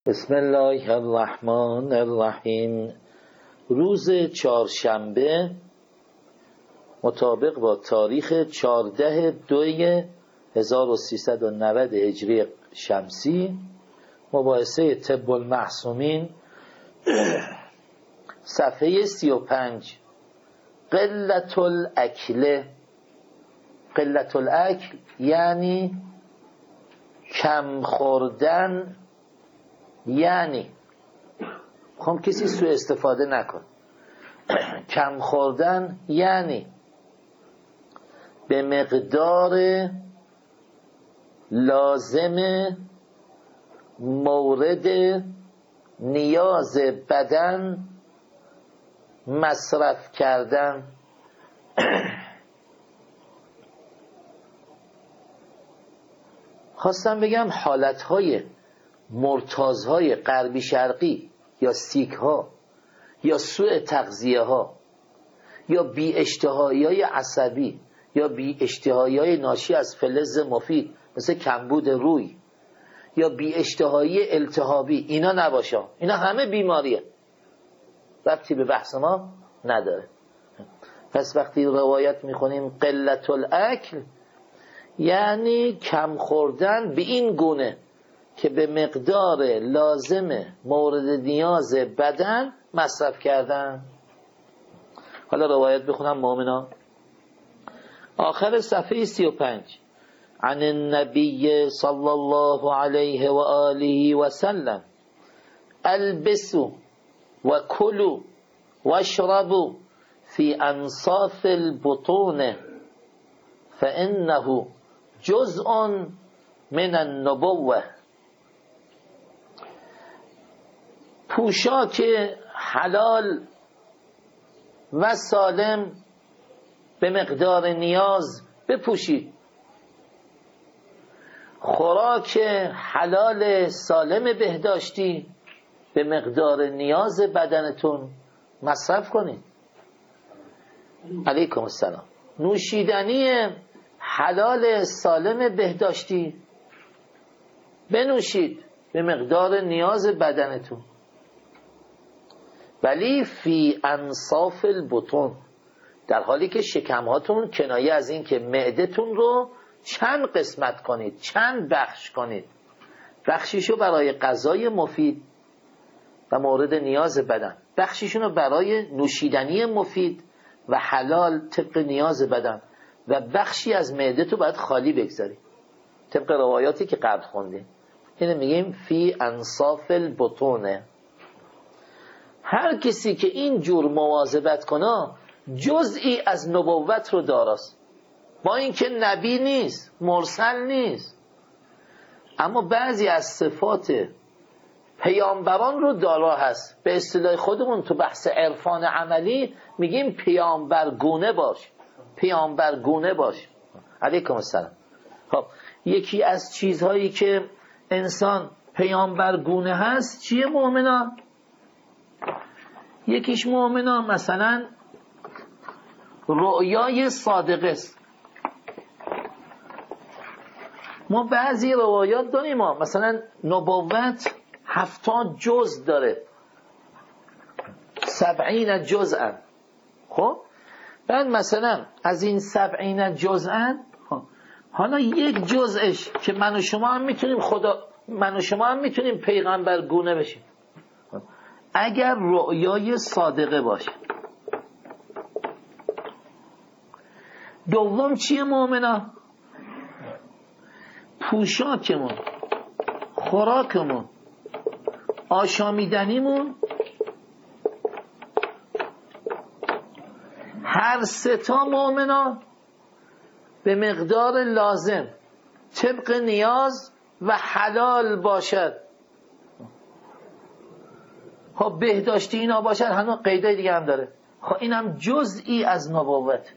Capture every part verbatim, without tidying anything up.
بسم الله الرحمن الرحیم. روز چهارشنبه مطابق با تاریخ چهارده دوی هزار و سیصد و نود هجری شمسی، مباحثه طب المعصومین، صفحه سی و پنج. قلت الاکل. قلت الاکل یعنی کم خوردن، یعنی خب کسی سوء استفاده نکن. کم خوردن یعنی به مقدار لازم مورد نیاز بدن مصرف کردن. خواستم بگم حالتهای مرتازهای غربی شرقی یا سیک ها یا سوء تغذیه ها یا بی اشتهایی های عصبی یا بی اشتهایی های ناشی از فلز مفید مثل کمبود روی یا بی اشتهایی التهابی، اینا نباشه. اینا همه بیماریه، ربطی به بحث ما نداره. پس وقتی روایت میخونیم قلت الاکل یعنی کم خوردن به این گونه که به مقدار لازم مورد نیاز بدن مصرف کردن. حالا روایت بخونم مؤمنا. آخر صفحه سی و پنج. عن النبی صلی الله علیه و آله و سلم البسوا و کلوا و اشربوا فی انصاف البطون فانه جزء من النبوه. پوشاک حلال و سالم به مقدار نیاز بپوشید. خوراک حلال سالم بهداشتی به مقدار نیاز بدنتون مصرف کنید. علیکم السلام. نوشیدنی حلال سالم بهداشتی بنوشید به مقدار نیاز بدنتون، ولی فی انصاف البطون، در حالی که شکمهاتون کنایه از این که معدتون رو چند قسمت کنید، چند بخش کنید. بخشیشو برای غذای مفید و مورد نیاز بدن، بخشیشونو برای نوشیدنی مفید و حلال طبق نیاز بدن، و بخشی از معدتو باید خالی بگذاری طبق روایاتی که قبل خوندیم. اینو میگیم فی انصاف البطونه. هر کسی که این جور مواظبت کنه جزئی از نبوت رو داراست، با اینکه نبی نیست، مرسل نیست، اما بعضی از صفات پیامبران رو دارا هست. به اصطلاح خودمون تو بحث عرفان عملی میگیم پیامبرگونه باش، پیامبرگونه باش. علیکم السلام. خب یکی از چیزهایی که انسان پیامبرگونه هست چیه مؤمنا؟ یکیش مؤمنا مثلا رؤیای صادقه است. ما بعضی روایات داریم، ما مثلا نبوت هفتاد جز داره، سبعین جزءا. خب بعد مثلا از این سبعین جزءا حالا یک جزءش که من و شما هم میتونیم خدا من و شما هم میتونیم پیغمبر گونه بشیم اگر رؤیای صادقه باشه. دوم چیه مؤمنا؟ پوشاکمون، خوراکمون، آشامیدنیمون، هر سه تا مؤمنا به مقدار لازم طبق نیاز و حلال باشد. خب بهداشتی اینا باشد، هنوز قیدای دیگه هم داره. خب اینم جزئی از نبوت.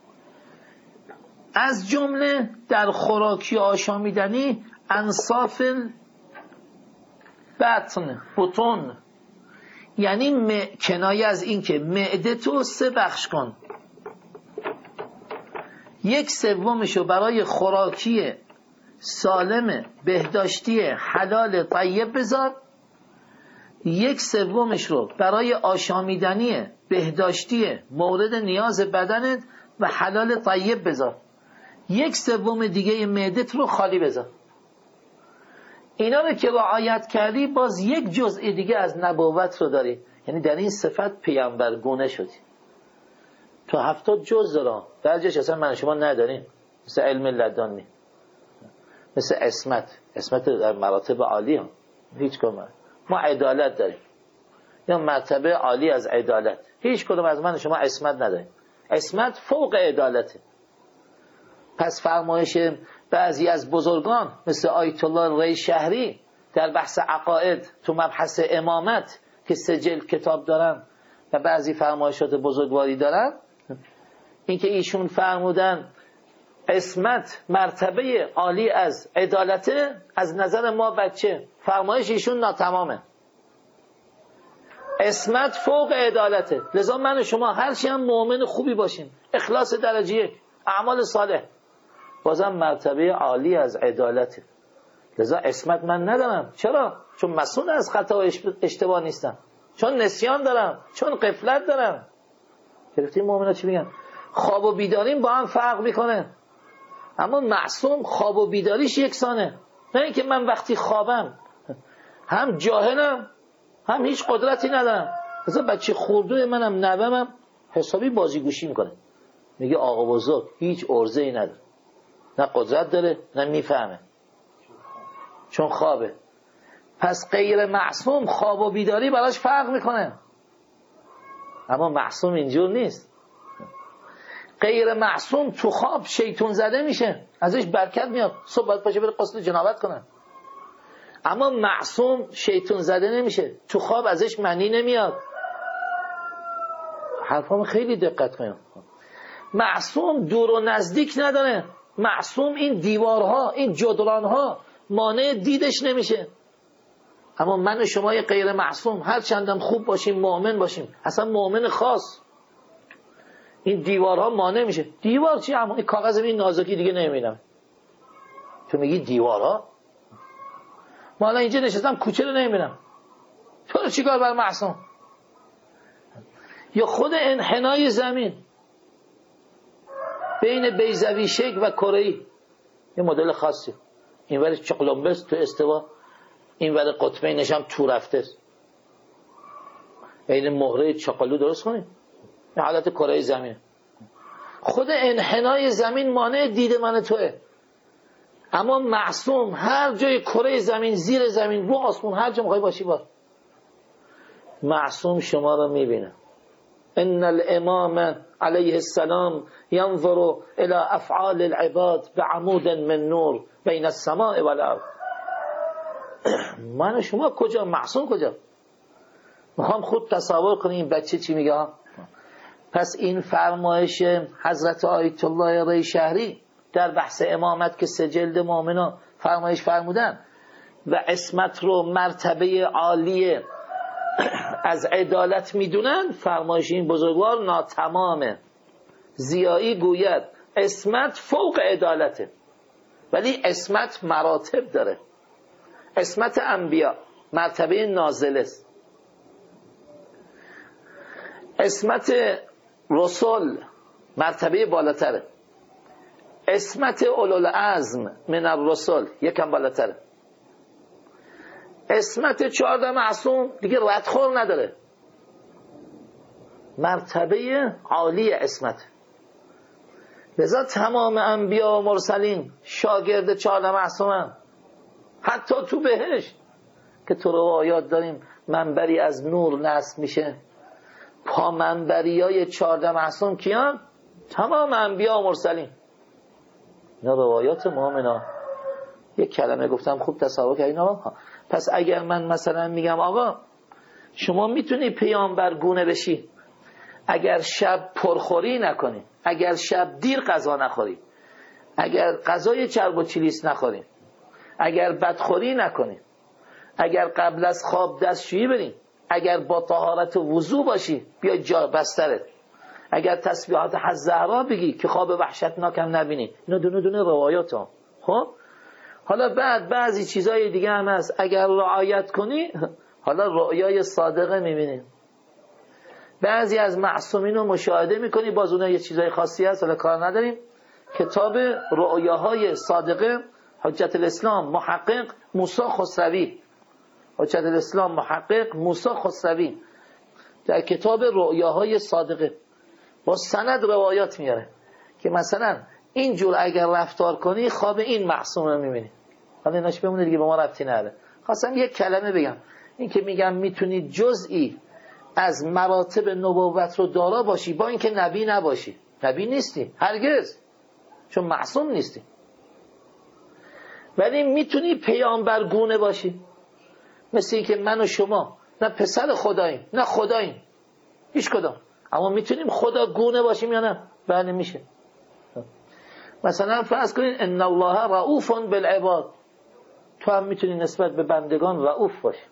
از جمله در خوراکی آشامیدنی انصاف بطن، بطن، یعنی م... کنایه از این که معده تو سه بخش کن، یک سومشو برای خوراکی سالم بهداشتی حلال طیب بذار، یک سومش رو برای آشامیدنی بهداشتی مورد نیاز بدنت و حلال طیب بذار، یک سوم دیگه معدت رو خالی بذار. اینا رو که رعایت کردی باز یک جزء دیگه از نبوت رو داری، یعنی در این صفت پیامبر گونه شدی. تو هفتاد جز دارم درجش اصلا من شما نداریم، مثل علم لدنی، مثل اسمت. اسمت در مراتب عالی هم هیچ کدوم. ما عدالت داریم یا مرتبه عالی از عدالت، هیچ کدوم از من شما اسمت نداریم. اسمت فوق عدالته. پس فرمایش بعضی از بزرگان مثل آیت الله ری شهری در بحث عقاید تو مبحث امامت که سه جلد کتاب دارن و بعضی فرمایشات بزرگواری دارن، اینکه ایشون فرمودن اسمت مرتبه عالی از عدالته، از نظر ما بچه فرمایش ایشون ناتمامه. اسمت فوق عدالته، لذا من و شما هرچی هم مؤمن خوبی باشیم، اخلاص درجه یک، اعمال صالح، بازم مرتبه عالی از عدالته. لذا اسمت من ندارم. چرا؟ چون مسئول از خطا و اشتباه نیستم، چون نسیان دارم، چون غفلت دارم. گرفتیم مؤمنا چی میگن؟ خواب و بیداریم با هم فرق میکنه، اما معصوم خواب و بیداریش یکسانه. نه اینکه من وقتی خوابم هم جاهلم هم هیچ قدرتی ندارم. مثلا بچه خردوی منم نوامم حسابی بازیگوشی میکنه، میگه آقا بزرگ هیچ عرضه‌ای نداره، نه قدرت داره نه میفهمه، چون خوابه. پس غیر معصوم خواب و بیداری براش فرق میکنه، اما معصوم اینجور نیست. غیر معصوم تو خواب شیطون زده میشه، ازش برکت میاد، صبح باید پاشه بره غسل جنابت کنه. اما معصوم شیطون زده نمیشه، تو خواب ازش منی نمیاد. حرفام خیلی دقت کنید. معصوم دور و نزدیک نداره. معصوم این دیوارها، این جدرانها مانع دیدش نمیشه. اما من و شما غیر معصوم هر چندم خوب باشیم، مؤمن باشیم، اصلا مؤمن خاص، این دیوارها مانع میشه. دیوار چی؟ اما این کاغذ این نازکی دیگه نمیبینم. تو میگی دیوارها؟ ما الان اینجا نشستم کوچه رو نمیبینم، تو رو چیکار بر معصوم؟ یا خود انحنای زمین بین بیضوی شکل و کره‌ای، یه مدل خاصی، این ور چقلمبس تو استوا، این ور قطبینش هم تو رفته، این مهره چاقالو درست کنید، این حالت کره زمین. خود انحنای زمین مانع دید من توه. اما معصوم هر جای کره زمین، زیر زمین، رو آسمون، هر جا میخوای باشی باش، معصوم شما رو میبینه. ان الامام علیه السلام ينظر الى افعال العباد بعمود من نور بین السماء والارض. من شما کجا؟ معصوم کجا؟ میخوام خود تصور کنیم بچه چی میگه. پس این فرمایش حضرت آیت الله ری شهری در بحث امامت که سه جلد مؤمنا فرمایش فرمودن و اسمت رو مرتبه عالیه از عدالت میدونن، فرمایش این بزرگوار ناتمامه. زیایی گوید اسمت فوق عدالته، ولی اسمت مراتب داره. اسمت انبیا مرتبه نازل است، اسمت رسول مرتبه بالاتره، اسمت اولوالعزم من الرسل یکم بالاتره، اسمت چهارده معصوم دیگه ردخور نداره، مرتبه عالی اسمت. لذا تمام انبیا و مرسلین شاگرد چهارده معصومن. حتی تو بهشت که تو روایات داریم منبری از نور نصب میشه، پا منبری های چهارده معصوم کیان؟ تمام انبیا و مرسلین. اینا روایات مؤمنا. یک کلمه گفتم خوب تصور کردین آقا. پس اگر من مثلا میگم آقا شما میتونی پیامبر گونه بشی اگر شب پرخوری نکنی، اگر شب دیر غذا نخوری، اگر غذای چرب و چلیس نخوری، اگر بدخوری نکنی، اگر قبل از خواب دستشویی بریم، اگر با طهارت و وضو باشی بیا جا بسترت، اگر تسبیحات حزهرا بگی که خواب وحشتناکم نبینی. اینا دونه دونه روایات ها. خب حالا بعد بعضی چیزای دیگه هم هست، اگر رعایت کنی حالا رؤیای صادقه میبینیم. بعضی از معصومین رو مشاهده میکنی، باز اونها یه چیزای خاصی هست، حالا کار نداریم. کتاب رؤیاهای صادقه حجت الاسلام محقق موسی خسروی، حجت الاسلام محقق موسی خسروی در کتاب رؤیاهای صادقه با سند روایات میاره که مثلا اینجور اگر رفتار کنی خواب این معصوم رو میبینی. حالا ایناش بمونه دیگه، به ما ربطی نداره. خواستم یک کلمه بگم، این که میگم میتونی جزئی از مراتب نبوت رو دارا باشی با اینکه نبی نباشی. نبی نیستی هرگز، چون معصوم نیستی، ولی میتونی پیامبر گونه باشی. مثل این که من و شما نه پسر خداییم نه خداییم، هیچ کدام، اما میتونیم خدا گونه باشیم یا نه؟ بله میشه. مثلا فرض کنین ان الله رؤوف بالعباد، تو هم میتونی نسبت به بندگان رؤوف باشی.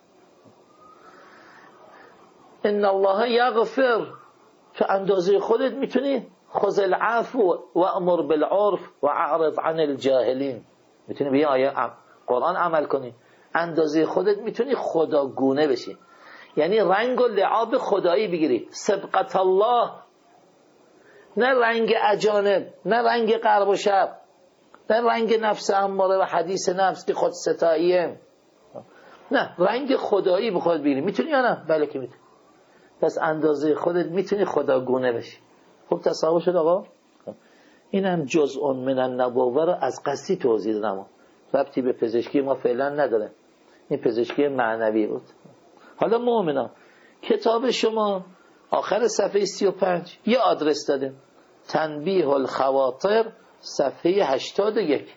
ان الله یغفر، تو اندازه خودت میتونی خذ العفو و امر بالعرف و اعرض عن الجاهلین، میتونی به این آیه قرآن عمل کنی. اندازه خودت میتونی خداگونه بشی، یعنی رنگ و لعاب خدایی بگیری، سبقت الله، نه رنگ اجانب، نه رنگ غرب و شرق، نه رنگ نفس اماره و حدیث نفس که خود ستاییه، نه رنگ خدایی به خود بگیری. میتونی یا نه؟ بله که میتونی. پس اندازه خودت میتونی خداگونه بشی. خوب تصور شد آقا؟ این هم جزء من النبوه رو از قصدی توضیح دادم، ربطی به پزشکی ما فعلا نداره، این پزشکی معنوی بود. حالا مؤمنان، کتاب شما آخر صفحه سی و پنج یه آدرس داده، تنبیه الخواطر صفحه هشتاد و یک.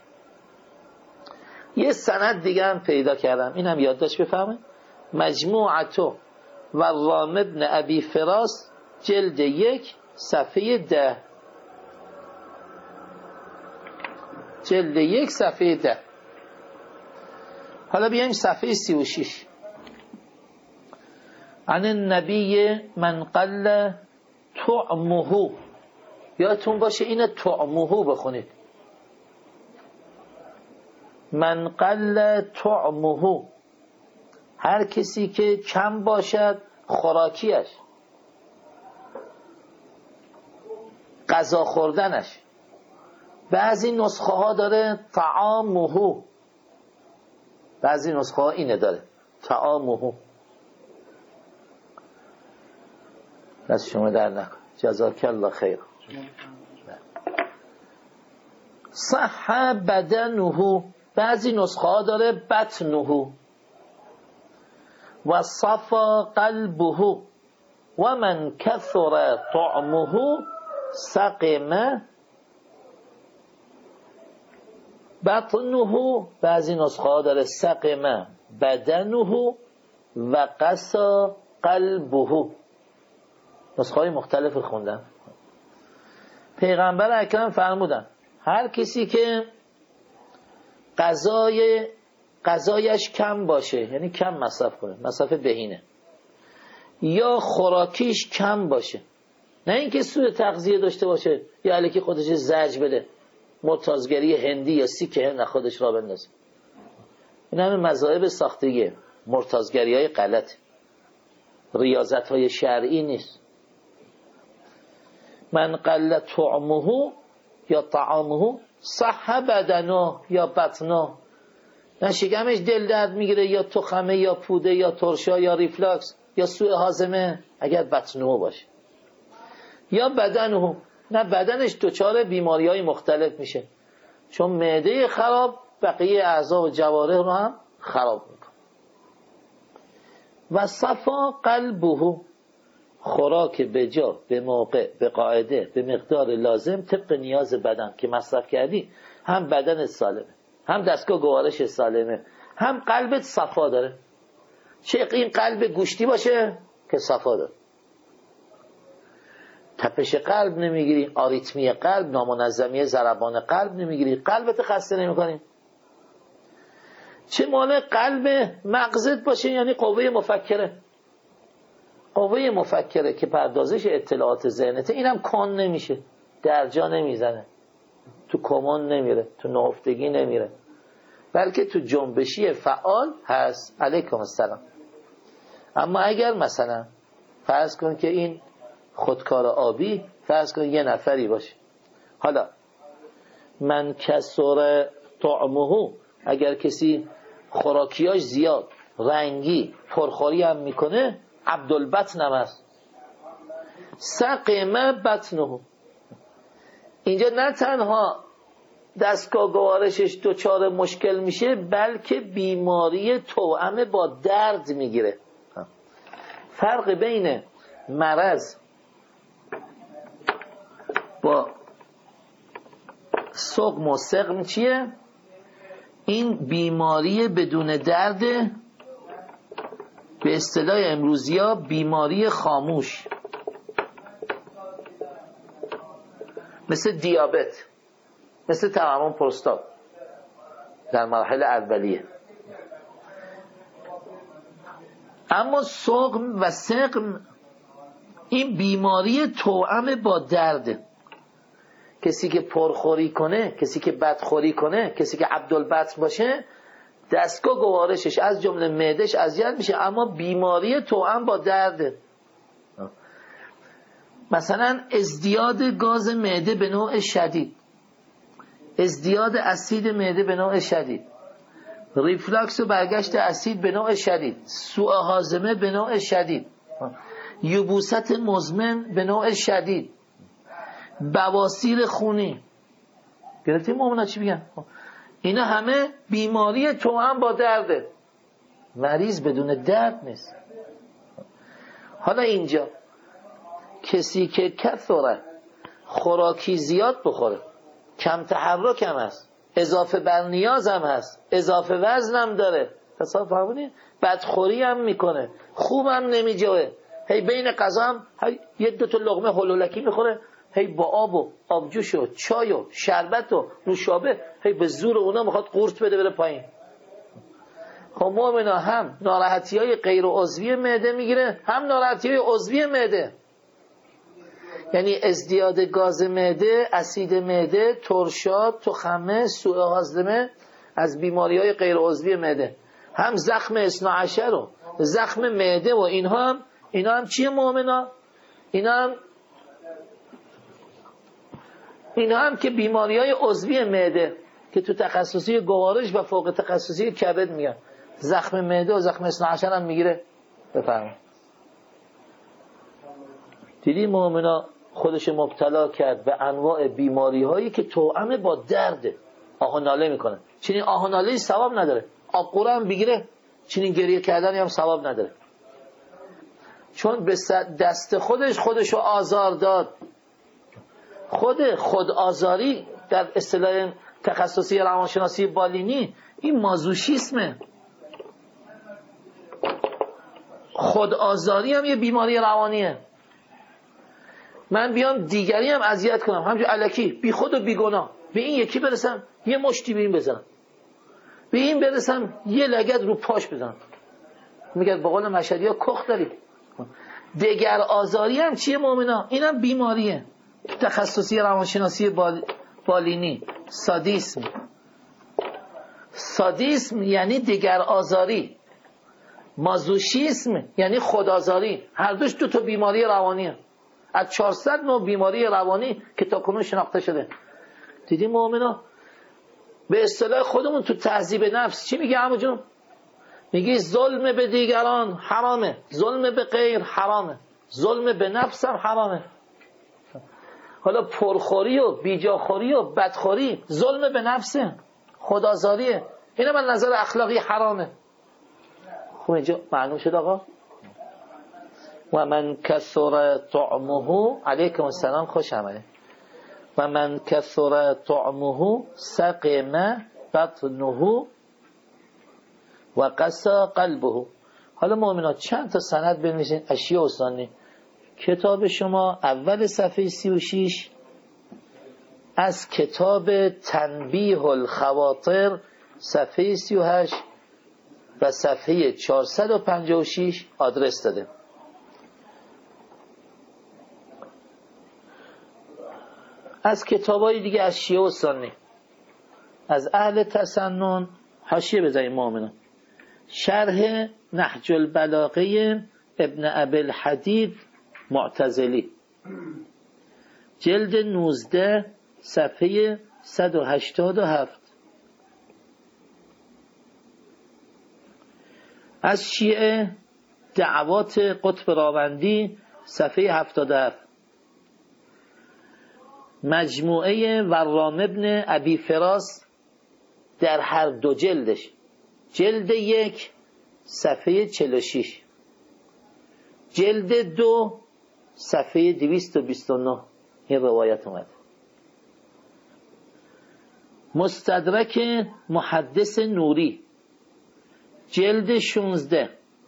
یه سند دیگه هم پیدا کردم، این هم یادداشت بفرمایید. مجموعتو و رام ابن ابی فراس جلد یک صفحه ده، جلد یک صفحه ده. حالا بیایم صفحه سی و شش. عن النبی من قل طعمه، یادتون باشه این طعمه بخونید، من قل طعمه، هر کسی که کم باشد خوراکیش، غذا خوردنش. بعضی نسخه ها داره طعامه، بعضی نسخه ها اینه داره طعامه. دست شما در نکن، جزاک الله خیر. صح بدنه، بعضی نسخه ها داره بطنه. و صفا قلبه و من کثر طعمه سقم بطنه، بعضی نسخه ها داره سقم بدنه و قسا قلبه. نسخه های مختلف خوندن. پیغمبر اکرم فرمودن هر کسی که غذای غذایش کم باشه، یعنی کم مصرف کنه، مصرف بهینه، یا خوراکیش کم باشه، نه اینکه سوء تغذیه داشته باشه یا الکی خودش زجر بده، مرتازگری هندی یا سیک هند خودش را بندازه. این همه مذاهب ساختگیه، مرتازگری های غلط، ریاضت های شرعی نیست. من قل طعمه یا طعامه صح بدنه یا بطنه، نه شکمش دل درد میگیره یا تخمه یا پوده یا ترشا یا ریفلاکس یا سوء هاضمه اگر بطنه باشه، یا بدنه، نه بدنش دچار بیماری های مختلف میشه، چون معده خراب بقیه اعضا و جوارح رو هم خراب میکنه. و صفا قلبه، خوراک به جا، به موقع، به قاعده، به مقدار لازم طبق نیاز بدن که مصرف کردی، هم بدن سالمه، هم دستگاه گوارش سالمه، هم قلبت صفا داره. چه این قلب گوشتی باشه که صفا داره، تپش قلب نمیگیری، آریتمی قلب، نامنظمی ضربان قلب نمیگیری، قلبت خسته نمیکنی. چه مال قلب مغزت باشه، یعنی قوه مفکره، قوه مفکره که پردازش اطلاعات ذهنته، اینم کن نمیشه، درجا نمیزنه، تو کمان نمیره، تو نهفتگی نمیره، بلکه تو جنبشی فعال هست. علیکم السلام. اما اگر مثلا فرض کن که این خودکار آبی فرض کن یه نفری باشه، حالا من کسر طعمه، اگر کسی خوراکیاش زیاد رنگی پرخوری هم میکنه عبدالبطن هم هست. سقم بطنه، اینجا نه تنها دستگاه گوارشش دچار مشکل میشه بلکه بیماری توأم با درد میگیره. فرق بین مرض با سقم و سقم چیه؟ این بیماری بدون درد، به اصطلاح امروزیا بیماری خاموش، مثل دیابت، مثل تورم پروستات در مراحل اولیه. اما سقم و سقم این بیماری توأم با درد. کسی که پرخوری کنه، کسی که بدخوری کنه، کسی که عبدالبطن باشه دستگاه گوارشش از جمله معده‌اش اذیت میشه، اما بیماری توأم با درده. مثلا ازدیاد گاز معده به نوع شدید، ازدیاد اسید معده به نوع شدید، ریفلاکس و برگشت اسید به نوع شدید، سوء هاضمه به نوع شدید، یبوست مزمن به نوع شدید، بواسیر خونی. گرفتیم مومنا چی بگن؟ اینا همه بیماری توأم با درده. مریض بدون درد نیست. حالا اینجا کسی که کثره خوراکی زیاد بخوره، کم تحرک هم هست، اضافه بر نیاز هم هست، اضافه وزن هم داره، تصاف فهمونی؟ بدخوری هم میکنه، خوب هم نمیجوه، هی بین غذا هم هی یه دو تا لقمه هلولکی میخوره، هی با آب و آبجوش و چای و شربت و نوشابه هی به زور اونا میخواد قورت بده بره پایین. خب مؤمنا هم ناراحتی های غیر عضوی معده میگیره، هم ناراحتی های عضوی معده، یعنی ازدیاد گاز معده، اسید معده، ترشات، تخمه، سوء هاضمه از بیماری های غیر عضوی معده، هم زخم اثنا عشر و زخم معده و اینها هم اینا هم چیه مؤمنا؟ اینا هم اینا هم که بیماری های عضوی معده که تو تخصصی گوارش و فوق تخصصی کبد میگن، زخم معده و زخم اثنا عشر هم میگیره. بفرمایید. دیدی مؤمنا خودش مبتلا کرد به انواع بیماری هایی که توأم با درده، آه و ناله میکنه. چنین آه و ناله ثواب نداره، آب قوره هم بگیره چنین گریه کردن هم ثواب نداره، چون به دست خودش خودشو آزار داد. خود خود آزاری در اصطلاح تخصصی روانشناسی بالینی این مازوشیسمه. خود آزاری هم یه بیماری روانیه. من بیام دیگری هم اذیت کنم همچون الکی بی خود و بی گناه، به این یکی برسم یه مشتی به این بزنم، به این برسم یه لگد رو پاش بزنم، میگه به قول مشهدی ها کخ داری. دیگر آزاری هم چیه مؤمنا؟ اینم بیماریه. تخصصی روانشناسی بال... بالینی سادیسم. سادیسم یعنی دیگر آزاری، مازوشیسم یعنی خودآزاری. هر دوش دو تا بیماری روانیه. از چهارصد نوع بیماری روانی که تا کنون شناخته شده. دیدی مؤمنا؟ به اصطلاح خودمون تو تهذیب نفس چی میگه عمو جون؟ میگی ظلم به دیگران حرامه، ظلم به غیر حرامه، ظلم به نفس هم حرامه. حالا پرخوری و بیجاخوری و بدخوری ظلم به نفسه، خودآزاریه، اینا من نظر اخلاقی حرامه. خب اینجا معلوم شد آقا؟ و من کثر طعمه، علیکم السلام، خوش آمده. و من کثر طعمه سقم بطنه و قسا قلبه. حالا مؤمنات چند تا سند بنویسین اشیاء استانی. کتاب شما اول صفحه سی و شش از کتاب تنبیه الخواطر صفحه سی و هشت و صفحه چهارصد و پنجاه و شش آدرس داده. از کتابای دیگه از شیعه و سنی، از اهل تسنن حاشیه بزنید مؤمنان. شرح نهج البلاغه ابن ابی الحدید معتزلی، جلد نوزده صفحه صد و هشتاد و هفت. از شیعه دعوات قطب راوندی صفحه هفتاد و هفت. مجموعه ورام ابن ابی فراس در هر دو جلدش، جلد یک صفحه چهل و شش، جلد دو صفحه دویست و بیست و نه این روایت اومد. مستدرک محدث نوری جلد شانزده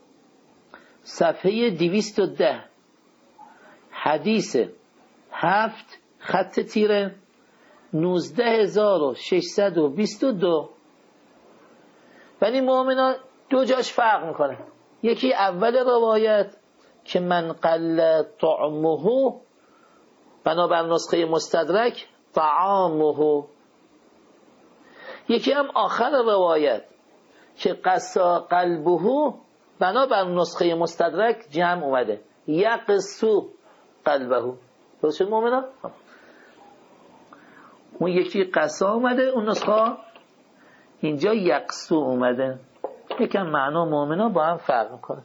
صفحه دویست و ده، حدیث هفت خط تیره نوزده هزار و ششصد و بیست و دو. ولی مؤمنان دو جاش فرق میکنه. یکی اول روایت که من قل طعمه، بنابر نسخه مستدرک طعامه. یکی هم آخر روایت که قسا قلبه، بنابر نسخه مستدرک جمع اومده یقسو قلبه. درست شد مؤمنان؟ اون یکی قسا اومده، اون نسخه اینجا یقسو اومده. یکم معنا مؤمنان با هم فرق میکنه.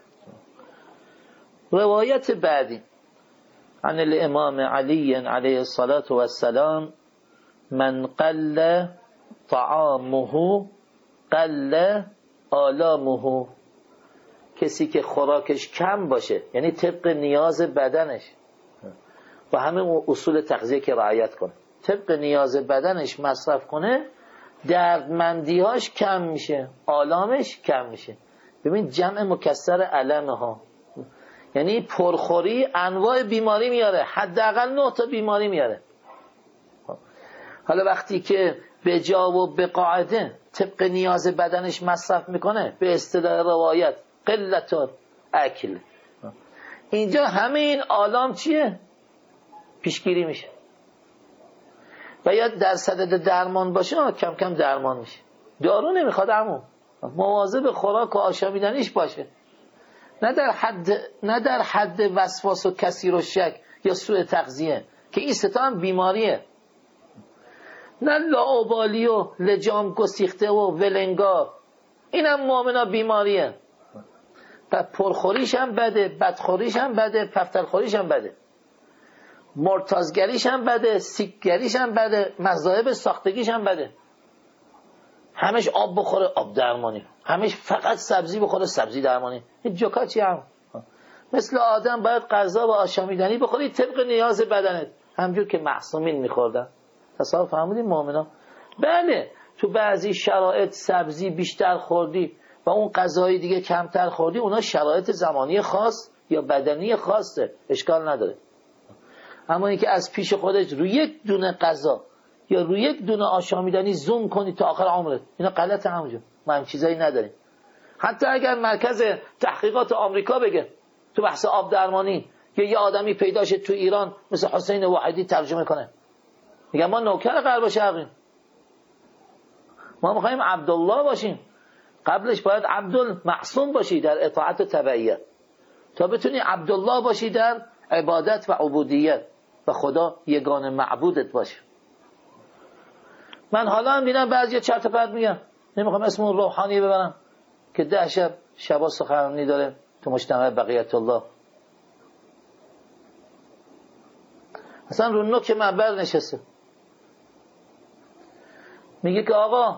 روایت بعدی عن الامام علی علیه الصلاة و السلام من قل طعامه قل آلامه. کسی که خوراکش کم باشه، یعنی طبق نیاز بدنش، و همه اصول تغذیه که رعایت کنه، طبق نیاز بدنش مصرف کنه، دردمندیهاش کم میشه، آلامش کم میشه. ببین جمع مکسر علمه ها، یعنی پرخوری انواع بیماری میاره، حداقل نه تا بیماری میاره. حالا وقتی که به جا و به قاعده طبق نیاز بدنش مصرف میکنه، به اصطلاح روایت قلت اکل، اینجا همه این آلام چیه؟ پیشگیری میشه. و یا در صدد درمان باشه کم کم درمان میشه. دارو نمیخواد، عمو مواظب خوراک و آشامیدنیش باشه، نه در حد نه در حد وسواس و کثیر و شک یا سوء تغذیه که این ستا هم بیماریه، نه لاابالی و لجام گسیخته و ولنگار، اینم مؤمنا بیماریه. پرخوریش هم بده، بدخوریش هم بده، پفترخوریش هم بده، مرتازگریش هم بده، سیکگریش هم بده، مذاهب ساختگیش هم بده. همش آب بخوره آب درمانی، همش فقط سبزی بخوره سبزی درمانی. این جوکا چی هم؟ مثل آدم باید غذا و آشامیدنی بخوری طبق نیاز بدنت، همجور که معصومین میخوردن. تصور فهمیدین مؤمنا؟ بله تو بعضی شرایط سبزی بیشتر خوردی و اون غذای دیگه کمتر خوردی، اونا شرایط زمانی خاص یا بدنی خاصه، اشکال نداره. اما اینکه از پیش خودت روی یک دونه غذا یا روی یک دونه آشامیدنی زوم کنی تا آخر عمرت، اینا غلطه. همونجا ما هم چیزایی نداریم. حتی اگر مرکز تحقیقات آمریکا بگه تو بحث آب درمانی یا یه آدمی پیدا شه تو ایران مثل حسین وحیدی ترجمه کنه، میگن ما نوکر غرب شرقیم، ما میخوایم عبدالله باشیم، قبلش باید عبدالمعصوم باشی در اطاعت و تبعیت تا بتونی عبدالله باشی در عبادت و عبودیت و خدا یگانه معبودت باشه. من حالا هم دیدم بعضی چرت و پرت میگن، نمیخوام اسم اون روحانی ببرم که ده شب شبا سخنرانی داره تو مجتمع بقیت الله، اصلا رو نوک منبر نشسته، میگه که آقا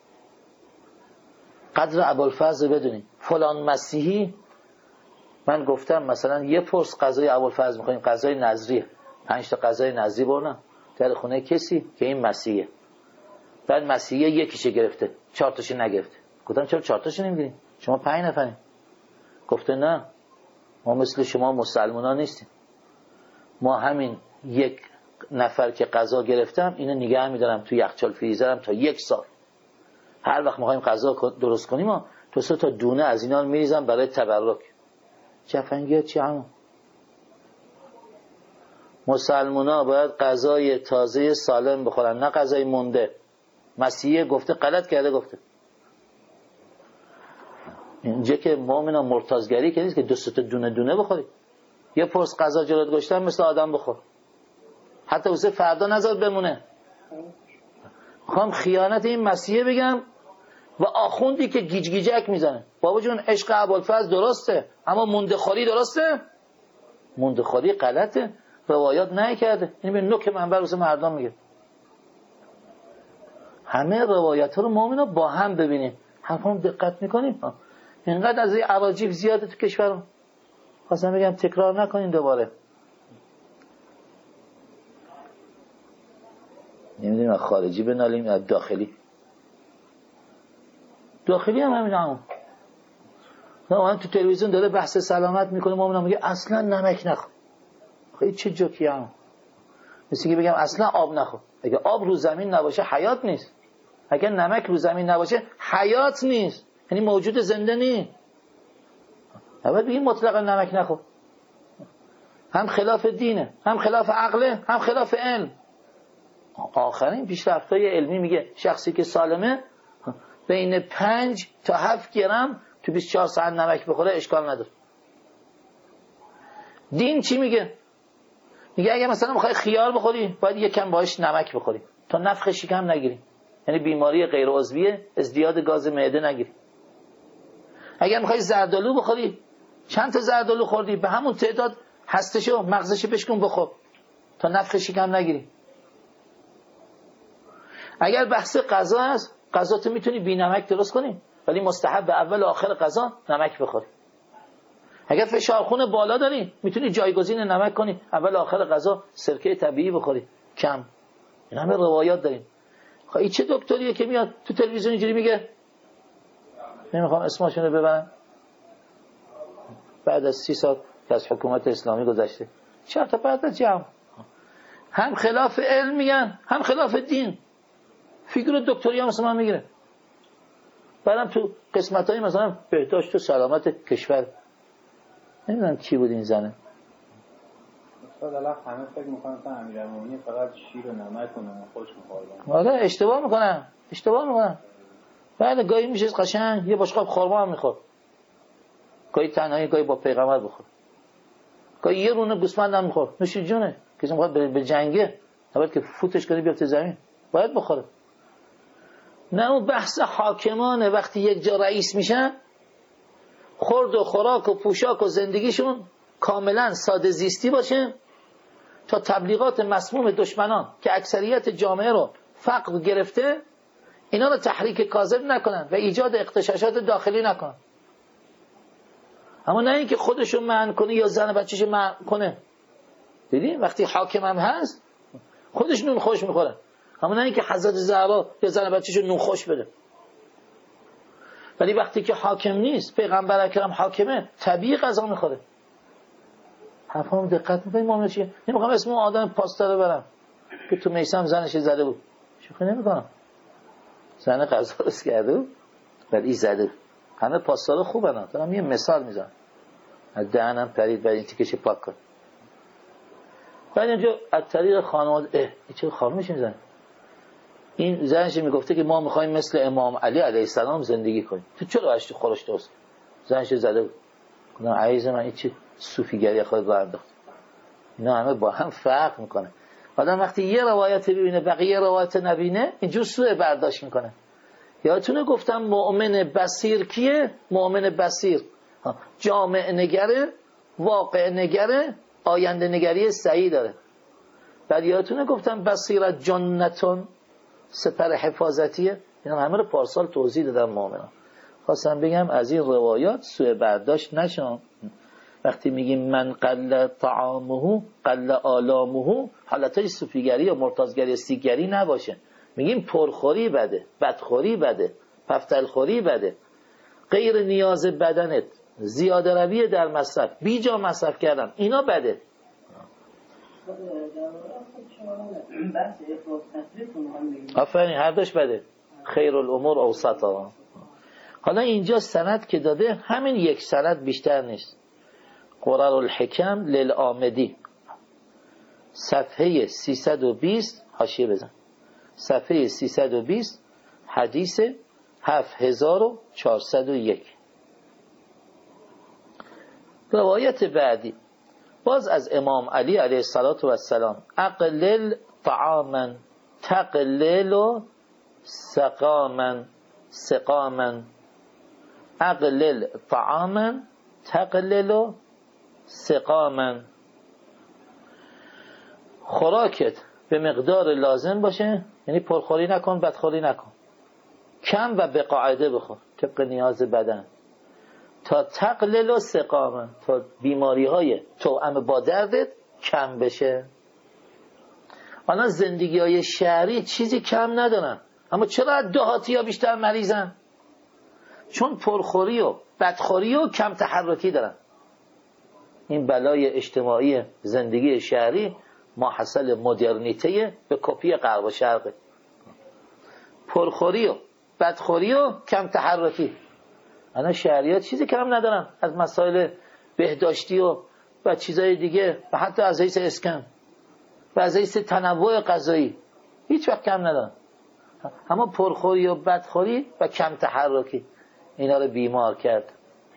قدر ابوالفضل بدونی، فلان مسیحی، من گفتم مثلا یه پرس غذای ابوالفضل میخوایم، غذای نظریه، پنج تا غذای نظری بردم در خونه کسی که این مسیحیه، بعد مسیحیه یکیشه گرفته، چهار تاشو نگرفته. گفتم چرا چهار تاشو نمیگیرین؟ شما پنج نفرین. گفته نه ما مثل شما مسلمانا نیستیم، ما همین یک نفر که غذا گرفتم اینو نگه میدارم تو یخچال فریزرم تا یک سال، هر وقت میخوایم غذا درست کنیم ما تو سه تا دونه از اینا رو میریزم برای تبرک. جفنگی چی همون؟ مسلمونا باید غذای تازه سالم بخورن، نه غذای مونده. مسیحی گفته غلط کرده، گفته اینجا که مؤمنا مرتازگری که نیست که دو تا دونه دونه بخوری. یه پرس غذا جلوت گذاشتن مثل آدم بخور، حتی واسه فردا نذار بمونه. میخوام خیانت این مسیحه بگم و آخوندی که گیج گیجک میزنه. بابا جون عشق ابوالفضل درسته، اما مونده خوری درسته؟ مونده خوری غلطه، روایات نه کرده. این به نوک منبر واسه مردم میگه. همه روایت ها رو مؤمنا با هم ببینیم، هم دقت میکنیم. اینقدر از این عواجیب زیاده تو کشورم، خواستم بگم تکرار نکنین دوباره. نمیدونیم از خارجی بنالیم از داخلی. داخلی هم همین همون. من تو تلویزیون داره بحث سلامت میکنه، مؤمنا میگه اصلا نمک نخور. خیلی چه جوکی هم. مثل که بگم اصلا آب نخور. اگه آب رو زمین نباشه حیات نیست. اگه نمک رو زمین نباشه حیات نیست، یعنی موجود زنده نیست. اول بگیم مطلقا نمک نخور. هم خلاف دینه، هم خلاف عقله، هم خلاف علم. آخرین پیشرفت‌های علمی میگه شخصی که سالمه بین پنج تا هفت گرم تو بیست و چهار ساعت نمک بخوره اشکال نداره. دین چی میگه؟ میگه اگه مثلا میخوای خیار بخوری باید یکم باهاش نمک بخوری تا نفخ شکم نگیری، یعنی بیماری غیر عضوی ازدیاد گاز معده نگیری. اگر میخوای زردآلو بخوری چند تا زردآلو خوردی به همون تعداد هستشو مغزشو بشکن بخور تا نفخ شکم نگیری. اگر بحث غذا هست، غذا تو میتونی بی نمک درست کنی، ولی مستحب به اول و آخر غذا نمک بخوری. اگر فشار خون بالا داری میتونی جایگزین نمک کنی، اول و آخر غذا سرکه طبیعی بخوری کم. این همه روایات داریم. خب این چه دکتریه که میاد تو تلویزیون اینجوری میگه؟ نمیخوام اسمشون رو ببرم. بعد از سی سال که از حکومت اسلامی گذشته چرا تا بعد از جمع هم خلاف علم میگن هم خلاف دین. فیگور دکتری هم مثلا من میگیره. بعدم تو قسمت های مثلا بهداشت و سلامت کشور نمیدونم کی بود این زنه. استاد الله همه فکر میکنن تا امیرالمومنین فقط شیر و نمک و نون خوش میخوردن. آره اشتباه میکنن اشتباه میکنن. بعد گاهی میشه قشنگ یه بشقاب خرما هم میخورد، گاهی تنهایی گاهی با پیغمبر بخور، گاهی یه رونه گوسفند هم میخورد. نوش جونه کسی میخواد به جنگه نباید که فوتش کنی بیفته زمین، باید بخوره. نه اون بحث حاکمانه وقتی یک جا رئیس میشن خورد و خوراک و پوشاک و زندگیشون کاملا ساده زیستی باشه تا تبلیغات مسموم دشمنان که اکثریت جامعه رو فقر گرفته اینا رو تحریک کاذب نکنن و ایجاد اغتشاشات داخلی نکنن. اما نه اینکه خودشو منع کنه یا زن بچه‌شو منع کنه. دیدین وقتی حاکم هم هست خودش نون خوش میخوره، اما نه اینکه حضرت زهرا یا زن بچه‌شو نون خوش بده. ولی وقتی که حاکم نیست، پیغمبر اکرم حاکمه، طبیعی غذا میخوره. حرفام دقت میکنید مؤمن چیه؟ نمیخوام اسم اون آدم پاستا رو برم که تو میسم زنش زده بود، شوخی نمیکنم. زن غذا درست کرده بود ولی زده. همه پاستا رو خوبن، دارم یه مثال میزنم. از دهنم پرید بعد این تیکش پاک کن. بعد اینجا از طریق خانواده اه این چه خانومش میزنه؟ این زنش میگفته که ما میخوایم مثل امام علی علیه السلام زندگی کنیم. تو چرا اشتی خورش درست؟ زنش زده بود. گفتم عزیز من این چه صوفیگری خود برداخت. اینا همه با هم فرق میکنه. آدم وقتی یه روایت ببینه بقیه روایت نبینه اینجور سوء برداشت میکنه. یادتونه گفتم مؤمن بصیر کیه؟ مؤمن بصیر جامع نگره، واقع نگره، آینده نگری صحیح داره. بعد یادتونه گفتم بصیرت جنتون سپر حفاظتیه. اینا همه رو پارسال توضیح دادم مؤمنان. خواستم بگم از این روایات سوء برداشت نشون. وقتی میگیم من قل طعامه قل آلامه حالتای صوفیگری یا مرتضگری سیگری نباشه. میگیم پرخوری بده، بدخوری بده، پفتلخوری بده، غیر نیاز بدنت، زیاده روی در مصرف، بیجا مصرف کردن، اینا بده. آفرین هر دوش بده. خیر الامور اوسطها. حالا اینجا سند که داده همین یک سند بیشتر نیست. قرر الحکم للآمدی صفحه سیصد و بیست حاشیه بزن. صفحه سیصد و بیست حدیث هفت هزار و چهارصد و یک. روایت بعدی باز از امام علی علیه السلام، اقلل طعاما تقلل سقاما سقاما، اقلل طعاما تقلل سقاما، خوراکت به مقدار لازم باشه، یعنی پرخوری نکن بدخوری نکن، کم و به قاعده بخور طبق نیاز بدن، تا تقلل و سقاما، تا بیماری های توأم با دردت کم بشه. الان زندگی های شهری چیزی کم ندارن، اما چرا دهاتی ها بیشتر مریضن؟ چون پرخوری و بدخوری و کم تحرکی دارن. این بلای اجتماعی زندگی شهری ماحصل مدرنیته به کپی غرب و شرق. پرخوری و بدخوری و کم تحرکی. الان شهریات چیزی کم ندارن از مسائل بهداشتی و و چیزای دیگه، و حتی از حیث اسکان و از حیث تنوع غذایی هیچ وقت کم ندارن. اما پرخوری و بدخوری و کم تحرکی اینا رو بیمار کرد.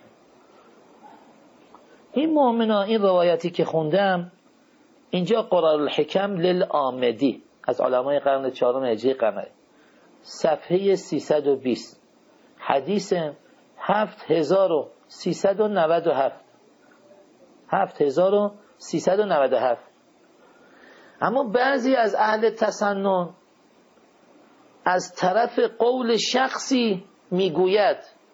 این مؤمنا، این روایتی که خوندم اینجا قرار الحکم للآمدی از علمای قرن چهارم هجری قمری، صفحه سیصد و بیست، حدیث هفت هزار و سیصد و نود و هفت هفت هزار و سیصد و نود و هفت. اما بعضی از اهل تسنن از طرف قول شخصی میگوید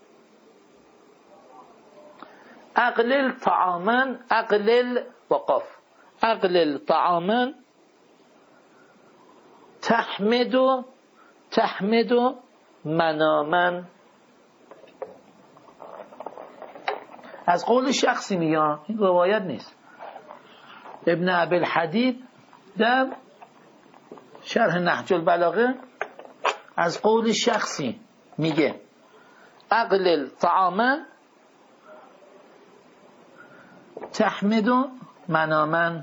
اقلل طعاما، اقلل وقف، اقلل طعاما تحمد تحمد مناما. از قول شخصی میگه، این روایت نیست. ابن ابی الحدید در شرح نهج البلاغه از قول شخصی میگه اقلل طعاما تحمد مناما،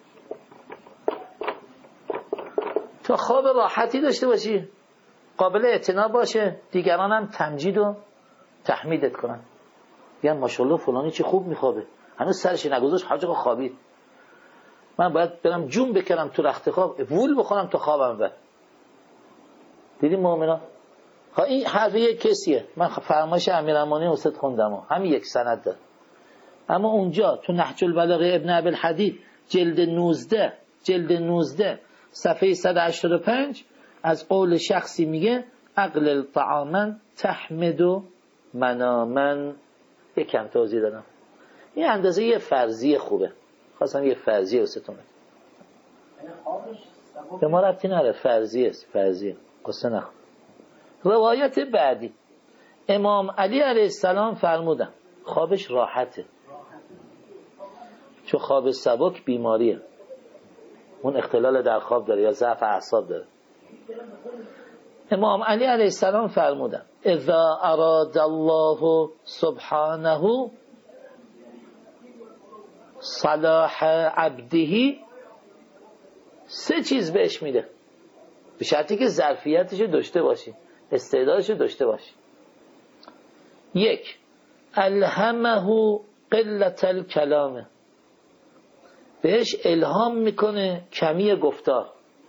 تا خواب راحتی داشته باشی، قابل اعتنا باشه، دیگران هم تمجید و تحمیدت کنن، بگن ماشاءالله فلانی چه خوب میخوابه، هنوز سرش نگذاشت حاج آقا خوابید، من باید برم جون بکنم تو رخت خواب، وول بخورم تا خوابم بره. دیدیم مؤمنا؟ ها این حرف یک کسیه، من فرمایش امیرالمومنین استاد خوندم، همین یک سند داره. اما اونجا تو نهج البلاغه ابن ابی الحدید جلد نوزده جلد نوزده صفحه صد و هشتاد و پنج از قول شخصی میگه اقلل طعاما تحمد مناما. یکم توضیح دادم. این اندازه یه فرضی خوبه، خواستم یه فرضیه واسهتون بگم. به ما ربطی نداره، فرضیه است، فرضیه، قصه نخور. روایت بعدی امام علی علیه السلام فرمودن خوابش راحته، چون خواب سبک بیماریه، اون اختلال در خواب داره یا ضعف اعصاب داره. امام علی علیه السلام فرمودن اذا اراد الله سبحانه صلاح عبده، سه چیز بهش میده، به شرطی که ظرفیتشو داشته باشی، استعدادشو داشته باشی. یک، الهمه قلت الکلام، بهش الهام میکنه کمی گفتار،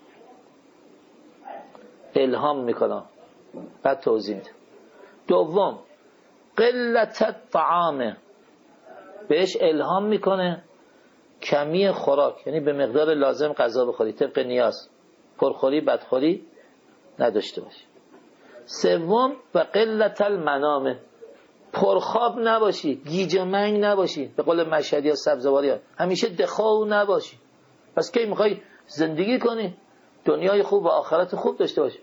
الهام میکنه. بعد توضیح میده. دوم، قلت الطعام، بهش الهام میکنه کمی خوراک، یعنی به مقدار لازم غذا بخوری طبق نیاز، پرخوری بدخوری نداشته باشی. سوم، و قلت المنام، پرخواب نباشی، گیج و منگ نباشی، به قول مشهدی ها سبزواری ها همیشه دخاو نباشی. پس کی میخوای زندگی کنی دنیای خوب و آخرت خوب داشته باشی؟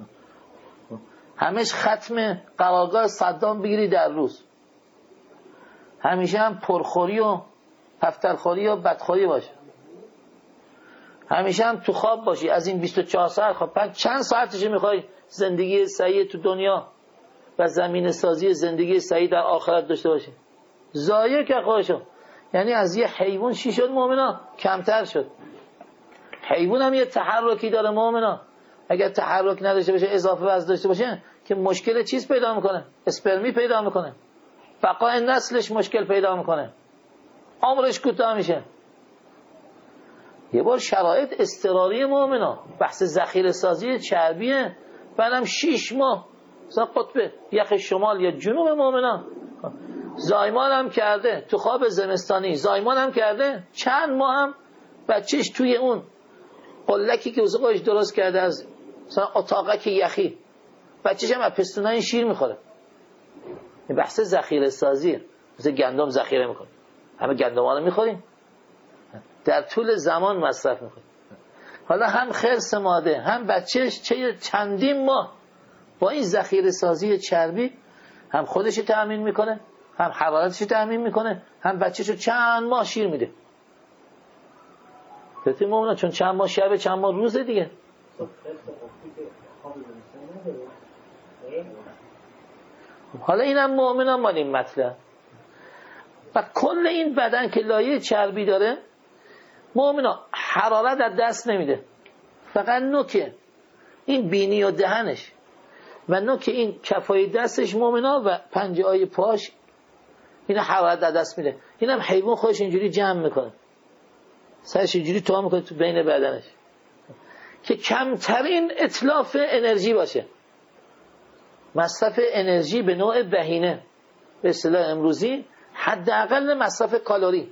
همش ختم قرارگاه صدام بگیری در روز، همیشه هم پرخوری و پفترخوری و بدخوری باشه، همیشه هم تو خواب باشی. از این بیست و چهار ساعت خب پنج چند ساعتش میخوای زندگی سعی تو دنیا و زمین سازی زندگی سعی در آخرت داشته باشی؟ ضایع که خواهشو، یعنی از یه حیوان چی شد مؤمنا؟ کمتر شد. حیوان هم یه تحرکی داره مؤمنا، اگر تحرک نداشته باشه، اضافه وزن داشته باشه، که مشکل چیز پیدا میکنه، اسپرمی پیدا میکنه، بقای نسلش مشکل پیدا میکنه. عمرش کوتاه میشه. یه بار شرایط اضطراری مؤمنا، بحث ذخیره سازی چربیه، بعدم شیش ماه مثلا قطب یخ شمال یا جنوب مؤمنا زایمان هم کرده، تو خواب زمستانی زایمان هم کرده، چند ماه هم بچهش توی اون قلکی که واسه خودش درست کرده از مثلا اتاقک یخی، بچهش هم از پستونای شیر میخوره. این بحث ذخیره سازیه. مثل گندم ذخیره میکنه، همه گندم ها رو میخوریم، در طول زمان مصرف میکنه. حالا هم خرس ماده هم بچهش چه چندین ماه با این ذخیره سازی چربی هم خودش تأمین میکنه، هم حرارتش تأمین میکنه، هم بچهشو چند ماه شیر میده. بهتون مؤمنان چون چند ماه شبه چند ماه روزه دیگه. حالا اینم مؤمنان مال این مطلب. و کل این بدن که لایه چربی داره مؤمنان حرارت از دست نمیده، فقط نوک این بینی و دهنش و نوک این کفای دستش مؤمنان و پنجه های پاش این حرارت از دست میده. اینم حیوان خودش اینجوری جمع میکنه، سرش اینجوری تا میکنه تو بین بدنش که کمترین اتلاف انرژی باشه. مصرف انرژی به نوع بهینه، به اصطلاح امروزی حداقل مصرف کالری.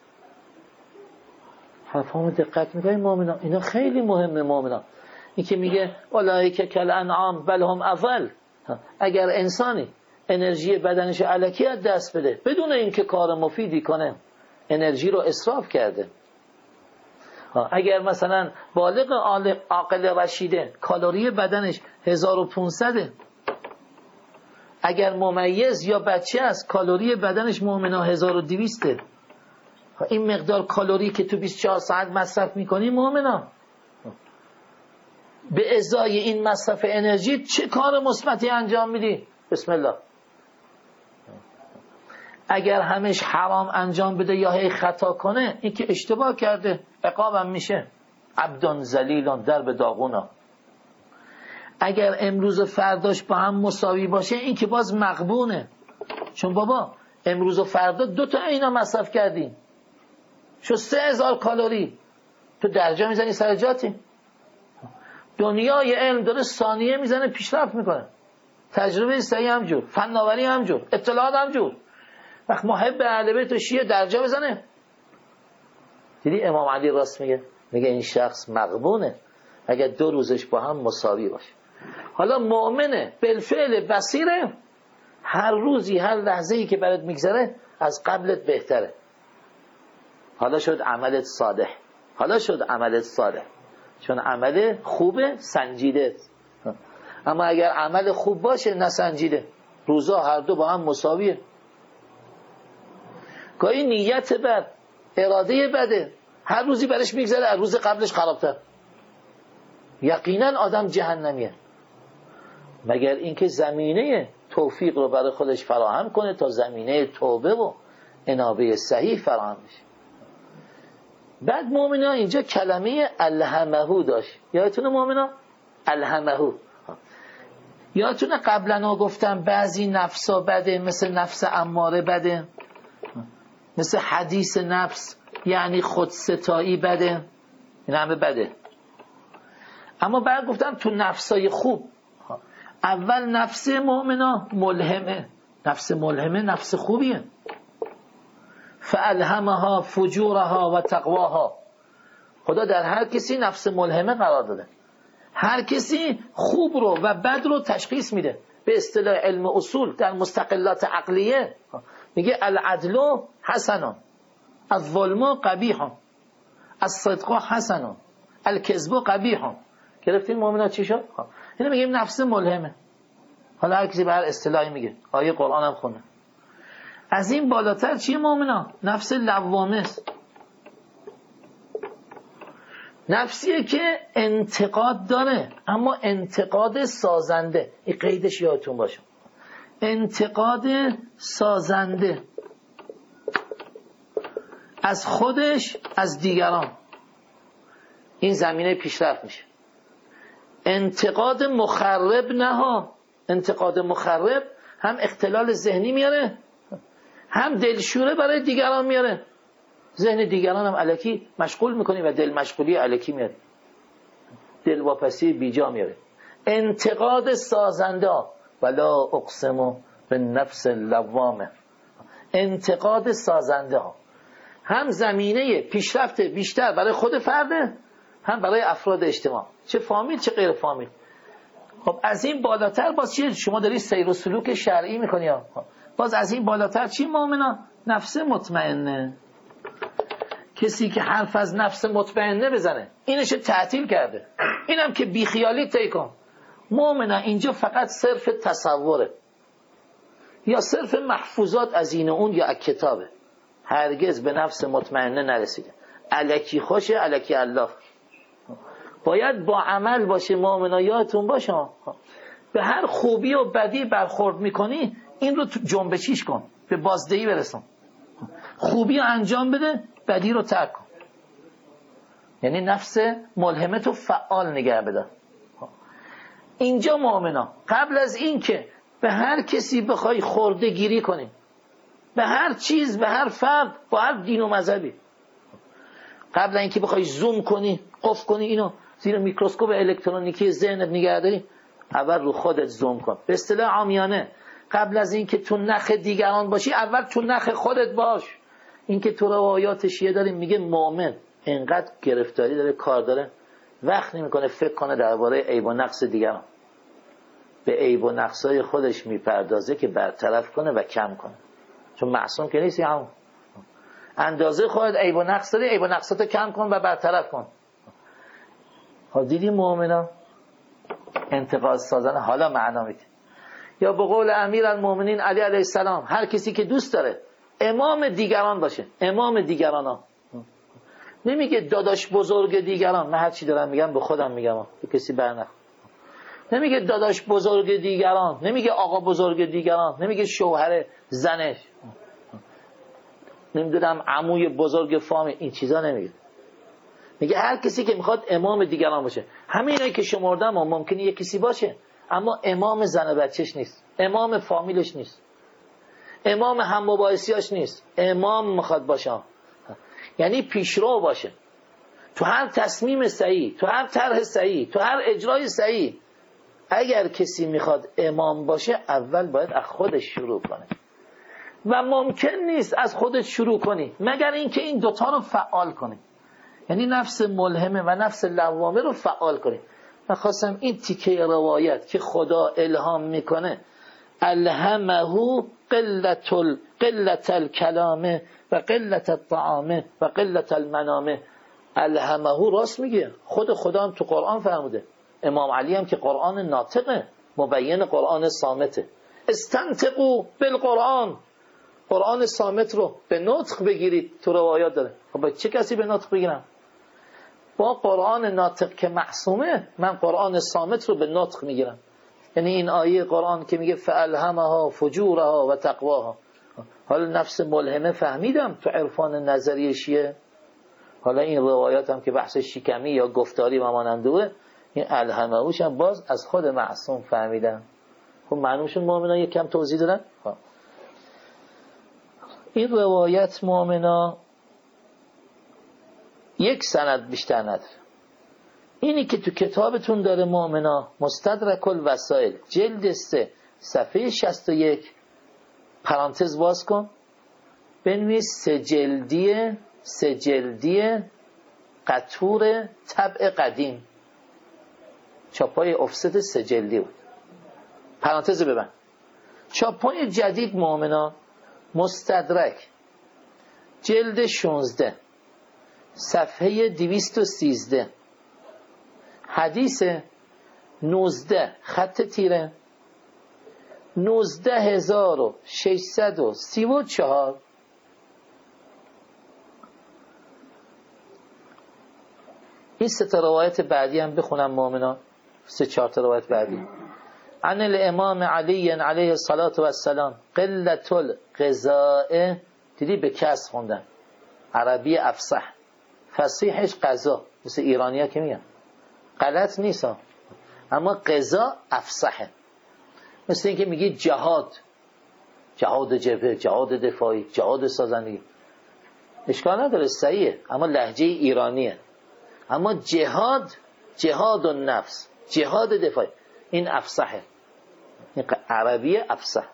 حرفامو دقت میکنید مؤمنان؟ اینا خیلی مهمه مؤمنان. این که میگه اولئک کالانعام بل هم اضل. اگر انسانی انرژی بدنش الکی از دست بده بدون اینکه کار مفیدی کنه، انرژی رو اسراف کرده. اگر مثلا بالغ عاقل رشیده کالری بدنش هزار و پانصد، اگر ممیز یا بچه است کالری بدنش مؤمنا هزار و دویست، این مقدار کالری که تو بیست و چهار ساعت مصرف میکنی مؤمنا، به ازای این مصرف انرژی چه کار مثبتی انجام میدی؟ بسم الله. اگر همش حرام انجام بده یا هی خطا کنه، این که اشتباه کرده عقابم میشه. عبدان ذلیلان در به داغونا. اگر امروز و فرداش با هم مساوی باشه، این که باز مغبونه. چون بابا امروز و فردا دو تا اینا مصرف کردیم شو سه هزار کالری، تو درجا میزنی سر جاتی. دنیای علم داره ثانیه میزنه پیشرفت میکنه، تجربه سعی همجور، فناوری همجور، اطلاعات همجور. وقت محب اهل بیت و شیعه درجا بزنه. دیدی امام علی راست میگه، میگه این شخص مغبونه اگر دو روزش با هم مساوی باشه. حالا مؤمنه بالفعل بصیره، هر روزی هر لحظه‌ای که برات میگذره از قبلت بهتره. حالا شد عملت صالح، حالا شد عملت صالح، چون عمل خوبه سنجیده. اما اگر عمل خوب باشه نسنجیده، روزا هر دو با هم مساویه. گاهی نیت بد، اراده بده، هر روزی برش میگذره از روز قبلش خرابتر. یقینا آدم جهنمیه، مگر اینکه زمینه توفیق رو برای خودش فراهم کنه تا زمینه توبه و انابه صحیح فراهم بشه. بعد مؤمنا اینجا کلمه الهمهو داشت. یادتونه مؤمنا؟ الهمهو. یادتونه قبلا گفتم بعضی نفسا بده، مثل نفس اماره بده، مثل حدیث نفس یعنی خودستایی بده، این همه بده. اما بعد گفتم تو نفسای خوب، اول نفس مؤمنا ملهمه، نفس ملهمه نفس خوبیه. فالهمها فجورها و تقواها. خدا در هر کسی نفس ملهمه قرار داده، هر کسی خوب رو و بد رو تشخیص میده. به اصطلاح علم اصول در مستقلات عقلیه میگه العدل حسن، الظلم قبیح، الصدق حسن، الکذب قبیح. گرفتین مؤمنا چی شد؟ اینو میگیم نفس ملهمه. حالا هر کسی به هر اصطلاحی میگه، آیه قرآن هم خونه. از این بالاتر چیه مؤمنا؟ نفس لوامه است. نفسیه که انتقاد داره، اما انتقاد سازنده. این قیدش یادتون باشه، انتقاد سازنده از خودش، از دیگران. این زمینه پیشرفت میشه. انتقاد مخرب نه ها، انتقاد مخرب هم اختلال ذهنی میاره، هم دلشوره برای دیگران میاره. ذهن دیگران هم الکی مشغول میکنی و دل مشغولی الکی میاری، دل واپسی بیجا میاره. انتقاد سازنده ولا اقسم به نفس لوامه، انتقاد سازنده ها هم زمینه پیشرفت بیشتر برای خود فرده، هم برای افراد اجتماع، چه فامیل چه غیر فامیل. خب از این بالاتر باز چیه؟ شما داری سیر و سلوک شرعی میکنی ها. باز از این بالاتر چی مؤمنا؟ نفس مطمئنه. کسی که حرف از نفس مطمئنه بزنه اینش تعطیل کرده، اینم که بیخیالی طی کن. مؤمنا اینجا فقط صرف تصوره یا صرف محفوظات از این اون یا کتابه، هرگز به نفس مطمئنه نرسیده. الکی خوشه الکی الله، باید با عمل باشه. مؤمنا یادتون باشه به هر خوبی و بدی برخورد میکنی این رو جنبشیش کن، به بازدهی برسون. خوبی رو انجام بده، بدی رو ترک کن. یعنی نفس ملهمه تو فعال نگه بدار. اینجا مؤمنا قبل از این که به هر کسی بخوای خورده گیری کنی، به هر چیز، به هر فرد، با هر دین و مذهبی، قبل اینکه بخوای زوم کنی، قف کنی، اینو زیر میکروسکوپ الکترونیکی ذهنت نگه داری، اول رو خودت زوم کن. به اصطلاح عامیانه قبل از اینکه تو نخ دیگران باشی اول تو نخ خودت باش. اینکه تو روایات شیعه داریم میگه مؤمن اینقدر گرفتاری داره، کار داره، وقت نمیکنه فکر کنه درباره عیب و نقص دیگران، به عیب و نقصای خودش میپردازه که برطرف کنه و کم کنه، چون معصوم که نیستی. هم اندازه خودت عیب و نقص داری، عیب و نقصاتو کم کن و برطرف کن. ها دیدی مؤمنا انتقاد سازن حالا معنا میده. یا به قول امیرالمومنین علی علیه السلام هر کسی که دوست داره امام دیگران باشه، امام دیگران ها. نمیگه داداش بزرگ دیگران، من هر چی دارم میگم به خودم میگم، به کسی برنخ. نمیگه داداش بزرگ دیگران، نمیگه آقا بزرگ دیگران، نمیگه شوهر زنش، نمیدونم عموی بزرگ فامیل، این چیزا نمیگه. میگه هر کسی که میخواد امام دیگران باشه. همه اینایی که شمردم هم ممکنه یک کسی باشه اما امام زن و بچهش نیست، امام فامیلش نیست، امام هم مباحثیاش نیست، امام میخواد باشه، یعنی پیشرو باشه تو هر تصمیم صحیح، تو هر طرح صحیح، تو هر اجرای صحیح. اگر کسی میخواد امام باشه اول باید از خودش شروع کنه و ممکن نیست از خودت شروع کنی مگر اینکه این دوتا رو فعال کنی، یعنی نفس ملهمه و نفس لوامه رو فعال کنی. من خواستم این تیکه روایت که خدا الهام میکنه الهمه قلت ال... قلت الکلامه و قلت الطعامه و قلت المنامه. الهمه راست میگه، خود خدا هم تو قرآن فرموده. امام علی هم که قرآن ناطقه، مبین قرآن صامته. استنطقوا بالقرآن، قرآن صامت رو به نطق بگیرید، تو روایات داره. خب چه کسی به نطق بگیرم؟ با قرآن ناطق که معصومه، من قرآن صامت رو به نطق میگیرم. یعنی این آیه قرآن که میگه فالهمها فجورها و تقواها، حالا نفس ملهمه فهمیدم تو عرفان نظری شیعه، حالا این روایات هم که بحث شکمی یا گفتاری و مانندوه، این الهمهوش هم باز از خود معصوم فهمیدم. خب معنوشون مؤمنا یک کم توضیح دادن. خب این روایت مؤمنا یک سند بیشتر نداره. اینی که تو کتابتون داره مؤمنا، مستدرک الوسائل جلد سه صفحه شصت و یک، پرانتز باز کن، بنویس سجلدی سجلدی قطور طبع قدیم، چاپای افست سجلدی بود، پرانتز ببند. چاپای جدید مؤمنا مستدرک جلد شانزده صفحه دویست و سیزده، حدیث نوزده خط تیره نوزده هزار و ششصد و سی و چهار. این سه تا روایت بعدی هم بخونم مؤمنان، سه چهار تا روایت بعدی. عن الامام علی علیه الصلاة و السلام قلت الغذاء، دیدی به کس خوندن، عربی افصح، فصیحش قضا، مثل ایرانی ها که میگن، غلط نیست ها، اما قضا افصحه. مثل این که میگی جهاد، جهاد جبهه، جهاد دفاعی، جهاد سازندگی، اشکال نداره، صحیحه، اما لهجه ایرانیه. اما جهاد، جهاد و نفس، جهاد دفاعی، این افصحه، این عربیه افصح.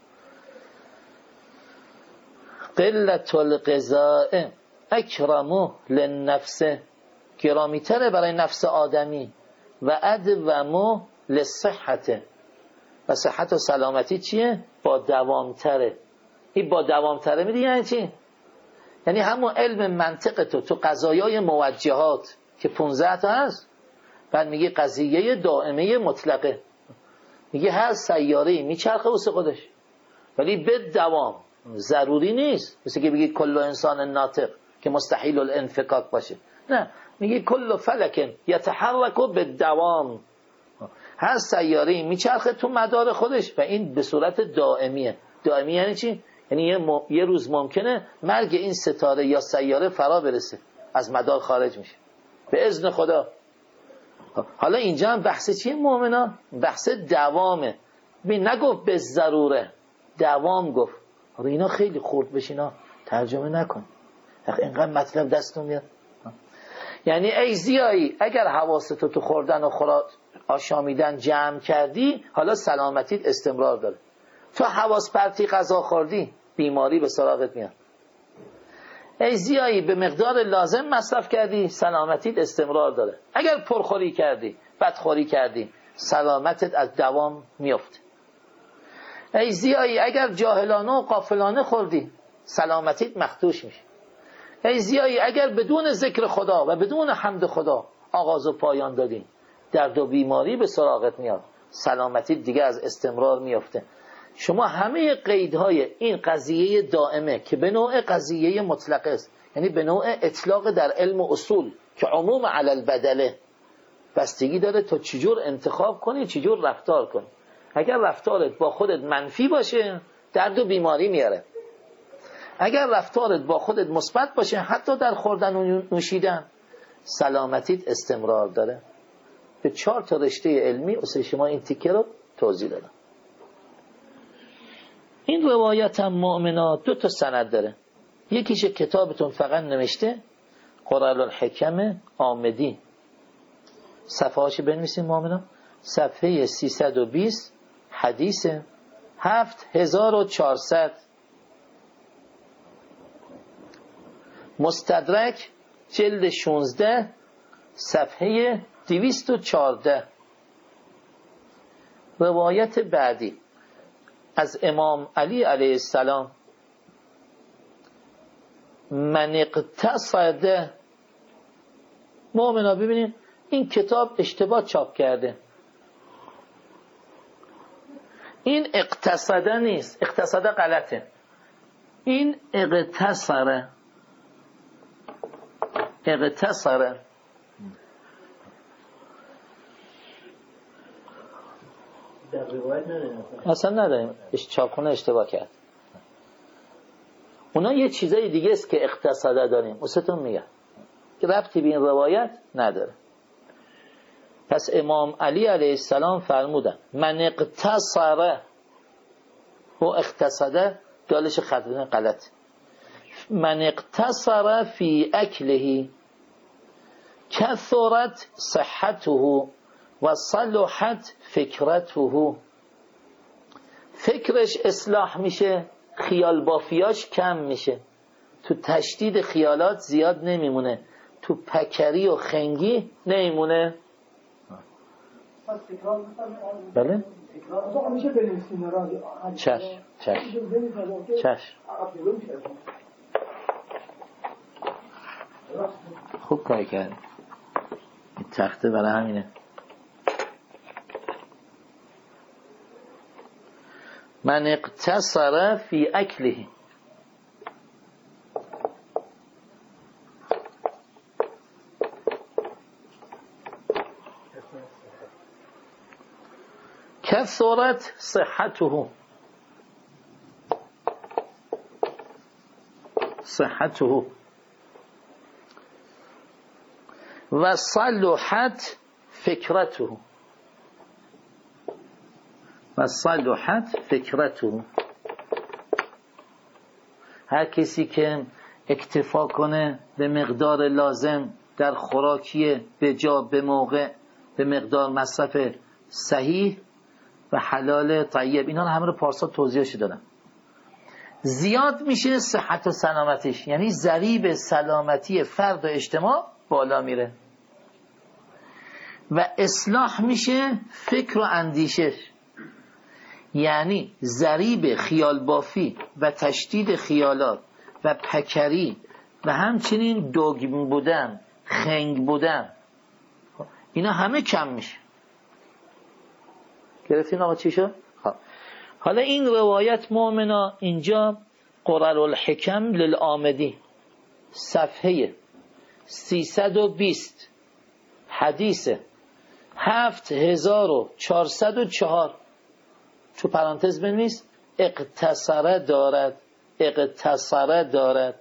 قلت الغذاء اکرمو للنفس، گرامیتره برای نفس آدمی. و ادومو للصحت، و صحت و سلامتی چیه؟ با دوامتره. این با دوامتره میدونی یعنی چی؟ یعنی همون علم منطق تو تو قضایای موجهات که پونزده تا هست، بعد میگه قضیه دائمه مطلقه، میگه هر سیاره‌ای میچرخه واسه خودش ولی به دوام، ضروری نیست مثل که بگی کل انسان ناطق که مستحیل الانفکاک باشه، نه، میگه کل فلک یتحرک به دوام، هر سیاره‌ای میچرخه تو مدار خودش و این به صورت دائمیه. دائمی یعنی چی؟ یعنی یه, م... یه روز ممکنه مرگ این ستاره یا سیاره فرا برسه، از مدار خارج میشه به اذن خدا. حالا اینجا هم بحث چیه مؤمنان؟ بحث دوامه. ببین نگفت به ضروره، دوام گفت. حالا اینا خیلی خورد بشینا ترجمه نکن، اینقدر مطلب دستون میاد. یعنی ای زیایی اگر حواستو تو خوردن و خورا آشامیدن جمع کردی، حالا سلامتیت استمرار داره. تو حواس پرتی غذا خوردی، بیماری به سراغت میاد. ای زیایی به مقدار لازم مصرف کردی، سلامتیت استمرار داره. اگر پرخوری کردی، بدخوری کردی، سلامتت از دوام میفته. ای زیایی اگر جاهلانه و غافلانه خوردی، سلامتیت مخدوش میشه. ای زیایی اگر بدون ذکر خدا و بدون حمد خدا آغاز و پایان دادی، درد و بیماری به سراغت میاد، سلامتیت دیگه از استمرار میفته. شما همه قیدهای این قضیه دائمه که به نوع قضیه مطلقه است، یعنی به نوع اطلاق در علم و اصول که عموم علی البدله، بستگی داره تو چجور انتخاب کنی، چجور رفتار کنی. اگر رفتارت با خودت منفی باشه، درد و بیماری میاره. اگر رفتارت با خودت مثبت باشه، حتی در خوردن و نوشیدن، سلامتیت استمرار داره. به چهار تا رشته علمی واسه شما این تیکه رو توضیح دادم. این روایت هم مؤمنات دو تا سند داره. یکیش کتابتون فقط نوشته قرآن الحکم آمدی، صفحه هاشو بنویسین مؤمنات، صفحه سیصد و بیست، حدیث هفت هزار و چهارصد. مستدرک جلد شانزده صفحه دویست و چهارده. روایت بعدی از امام علی علیه السلام، من اقتصد. مؤمنا ببینید این کتاب اشتباه چاپ کرده، این اقتصده نیست، اقتصده غلطه، این اقتصره، اقتصره. در روایت نداریم اصلا نداریم، چاپخونه اشتباه کرد. اونا یه چیزای دیگه است که اقتصاده داریم، واسهتون میگم که ربطی به این روایت نداره. پس امام علی علیه السلام فرمودن من اقتصره و اقتصاده دالش خطبه غلط. من اقتصره فی اکلهی کثرت صحته و صلحت فکرته. فکرش اصلاح میشه، خیال بافیاش کم میشه، تو تشدید خیالات زیاد نمیمونه، تو پکری و خنگی نمیمونه. بله؟ چش چش چش خوب کاری کرد، این تخته برای همینه. من اقتصر فی اکله کثرت صحته صحته و صلحت فکرته و صلحت فکرته. هر کسی که اکتفا کنه به مقدار لازم در خوراکی به جا به موقع به مقدار مصرف صحیح و حلال طیب. اینا همه رو پارسا توضیحش دادم. زیاد میشه صحت و سلامتیش، یعنی ضریب سلامتی فرد و اجتماع بالا میره و اصلاح میشه فکر و اندیشش، یعنی ضریب خیال بافی و تشدید خیالات و پکری و همچنین دوگم بودن، خنگ بودن، اینا همه کم میشه. گرفتین آقا چی شد؟ خب حالا این روایت مؤمنا اینجا قرر الحکم للآمدی صفحه سیصد و بیست حدیث هفت هزار و چهارصد و چهار تو پرانتز بنویس اقتصره دارد، اقتصره دارد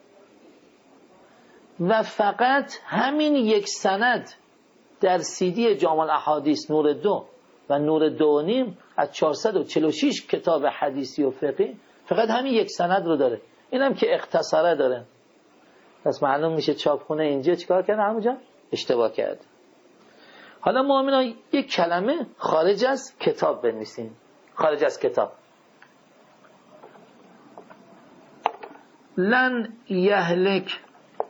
و فقط همین یک سند در سیدی جامع الاحادیث نور دو و نور دو و نیم از چهارصد و چهل و شش کتاب حدیثی و فقهی فقط همین یک سند رو داره. اینم که اختصاره داره. پس معلوم میشه چاپخونه اینجا چیکار کرده؟ همونجا اشتباه کرد. حالا مؤمنان یک کلمه خارج از کتاب بنویسین. خارج از کتاب. لن یهلک،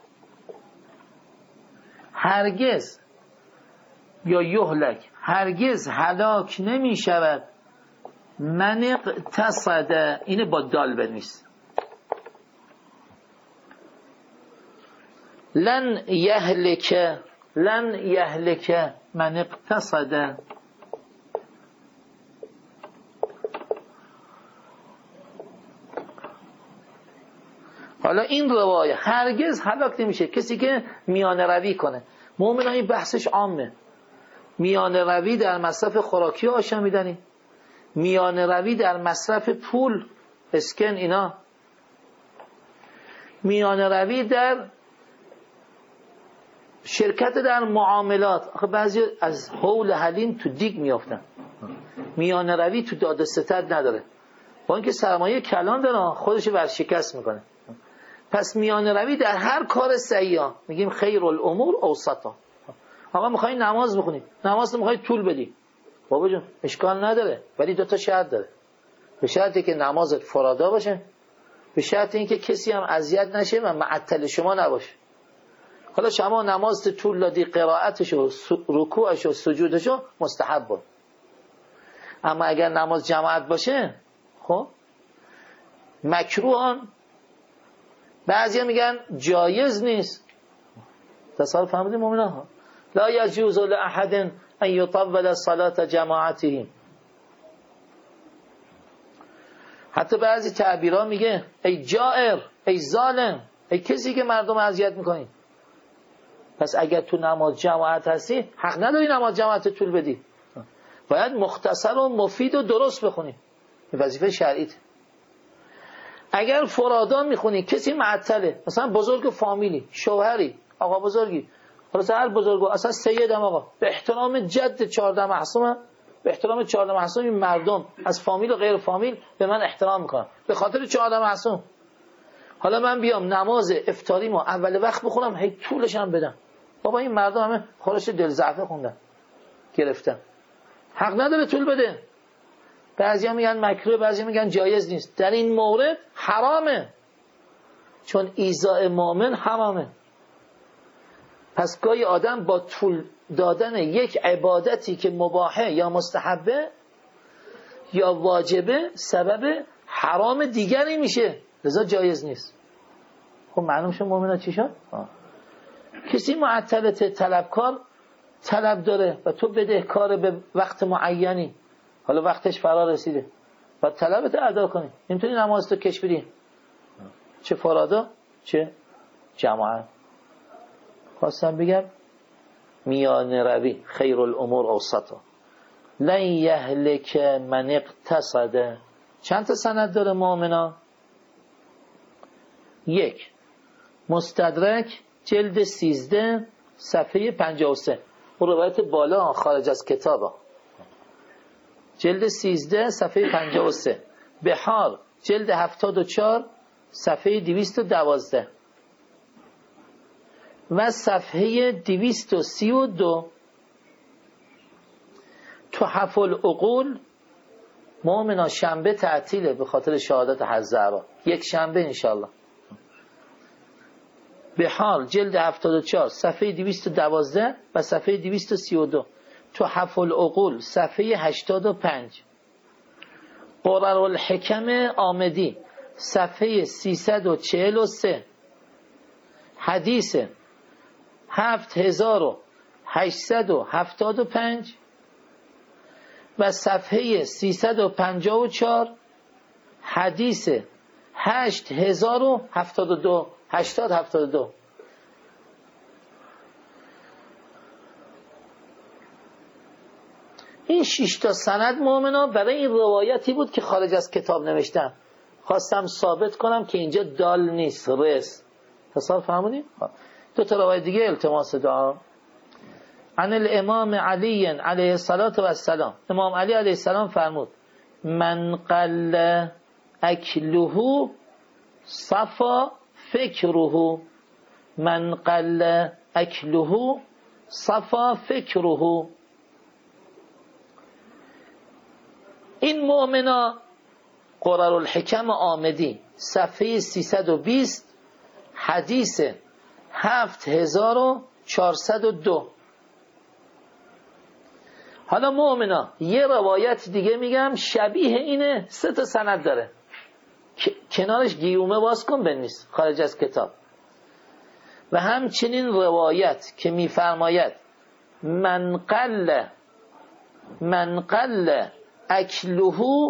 هرگز، یا یهلک، هرگز هلاک نمی شود، من اقتصد، اینه با دال بنویس، لن یهلک، لن یهلک من اقتصد. حالا این روایه هرگز هلاک نمیشه کسی که میانه روی کنه. مؤمنان این بحثش عامه. میانه روی در مصرف خوراکی و آشامیدنی، میانه روی در مصرف پول، اسکن، اینا، میانه روی در شرکت در معاملات. آخه بعضی از حول حلیم تو دیگ میافتن. میانه روی تو داد و ستد نداره، با اینکه سرمایه کلان داره خودش ورشکست میکنه. پس میانه روی در هر کار سیاه میگیم خیر الامور اوسطا. آقا میخوای نماز بخونی، نماز میخوای طول بدی، بابا جون اشکال نداره، ولی دو تا شرط داره. به شرطی که نمازت فرادا باشه، به شرط اینکه کسی هم اذیت نشه و معطل شما نباشه. حالا شما نماز طول دادی، قرائتش و رکوعش و سجودش مستحب بود، اما اگر نماز جماعت باشه خب مکروهان. بعضیا میگن جایز نیست. تصالف فهمیدیم مومنان ها؟ لا یجوز لأحد ان یطول صلاة جماعتهم. حتی بعضی تعبیرها میگه ای جائر، ای ظالم، ای کسی که مردم اذیت میکنی. پس اگر تو نماز جماعت هستی حق نداری نماز جماعت طول بدی، باید مختصر و مفید و درست بخونی. این وظیفه شرعیت. اگر فرادا میخونی کسی معطله، مثلا بزرگ فامیلی، شوهری، آقا بزرگی، خلاص هر بزرگو، اصلا سیدم آقا، به احترام جد چهارده معصوم، به احترام چهارده معصوم این مردم از فامیل و غیر فامیل به من احترام میکنن به خاطر چهارده معصوم. حالا من بیام نماز افطاریمو اول وقت بخونم هی طولش هم بدم، بابا این مردم همه خورش دل ضعفه خوندن گرفتن، حق نداره طول بده. بعضیا میگن مکروه، بعضیا میگن جایز نیست. در این مورد حرامه، چون ایذاء مؤمن حرامه. پس گاهی آدم با طول دادن یک عبادتی که مباحه یا مستحبه یا واجبه سبب حرام دیگری میشه، لذا جایز نیست. خب معلوم شد مؤمنان چی شد؟ آه. کسی معطلت، طلبکار طلب داره و تو بدهکار به وقت معینی، حالا وقتش فرا رسیده و طلبت ادا کنی، نمیتونی نماز تو کش بدی، چه فرادا چه جماعت. خواستم بگم میانه روی خیر الامور اوسطا. لن یهلک من اقتصد. چند تا سند داره مؤمنا؟ یک، مستدرک جلد سیزده صفحه پنجاه و سه، اون روایت بالا خارج از کتابه، جلد سیزده صفحه پنجاه و سه. بحار جلد هفتاد و چهار صفحه دویست و دوازده. و صفحه دویست و سی و دو تحف العقول. مؤمنا شنبه تعطیله به خاطر شهادت حضرت، یک شنبه انشالله. بحار جلد هفتاد و چهار صفحه دویست و دوازده و صفحه دویست و سی و دو. تحف العقول صفحه هشتاد و پنج. قرر الحکم آمدی صفحه سیصد و چهل و سه. حدیث هفت هزار و هشتصد و هفتاد و پنج و صفحه سیصد و پنجاه و چهار. حدیث هشت هزار و هفتاد و دو. هشتاد هفتاد و دو. این شش تا سند مؤمنا برای این روایتی بود که خارج از کتاب نوشتم. خواستم ثابت کنم که اینجا دال نیست، رس. تصال فهمونی؟ دو تا روایت دیگه التماس دعا. عن الامام علی علیه الصلاة و السلام. امام علی علیه السلام فرمود من قل اکله صفا فکره. من قل اکله صفا فکره. این مؤمنا قرر الحکم آمدی صفحه سیصد و بیست حدیث هفت هزار و چهارصد و دو. حالا مؤمنا یه روایت دیگه میگم شبیه اینه، سه تا سند داره، کنارش گیومه باز کن بنویس خارج از کتاب. و همچنین روایت که میفرماید من قل من قل اکله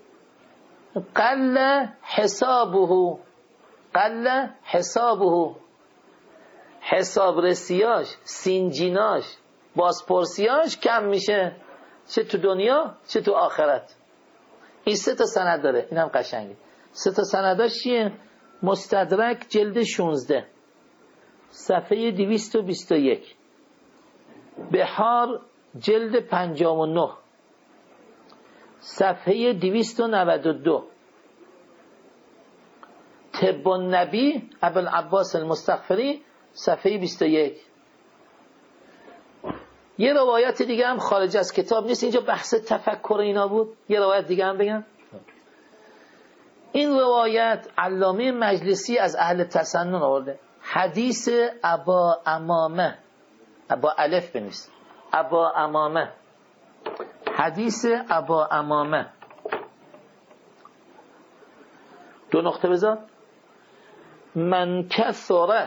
قل حسابه. قل حسابه، حساب رسیاش، سینجیناش، بازپرسیاش کم میشه، چه تو دنیا چه تو آخرت. این سه تا سند داره، این هم قشنگه. سه تا سنداش چیه؟ مستدرک جلد شانزده صفحه دویست و بیست و یک. بحار جلد پنجاه و نه صفحه دویست و نود و دو. طب النبی ابوالعباس المستغفری صفحه بیست و یک. یه روایت دیگه هم خارج از کتاب نیست، اینجا بحث تفکر اینا بود. یه روایت دیگه هم بگم. این روایت علامه مجلسی از اهل تسنن آورده. حدیث ابا امامه، ابا الف بنویس، ابا امامه. حدیث ابا امامه دو نقطه بذار. من کثر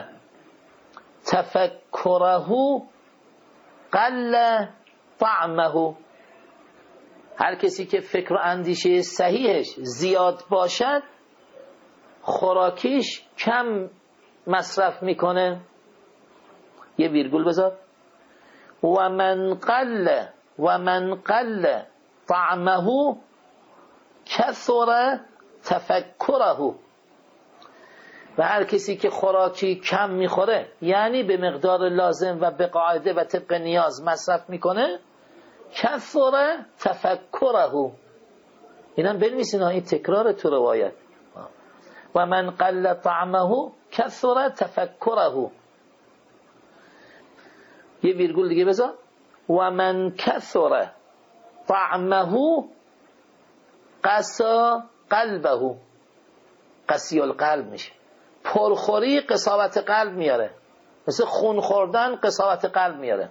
تفکره قل طعمه. هر کسی که فکر و اندیشه صحیحش زیاد باشد خوراکیش کم مصرف میکنه. یه ویرگول بذار. و من قل و من قل طعمه کثر تفکره. و هر کسی که خوراکی کم میخوره یعنی به مقدار لازم و به قاعده و طبق نیاز مصرف میکنه کثر تفکره. اینم بنویسین، این تکرار تو روایت. و من قل طعمه کثر تفکره. یه ویرگول دیگه بذار. و من کثر طعمه قسا قلبه. قسی القلب میشه، پرخوری قساوت قلب میاره، مثل خون خوردن قساوت قلب میاره.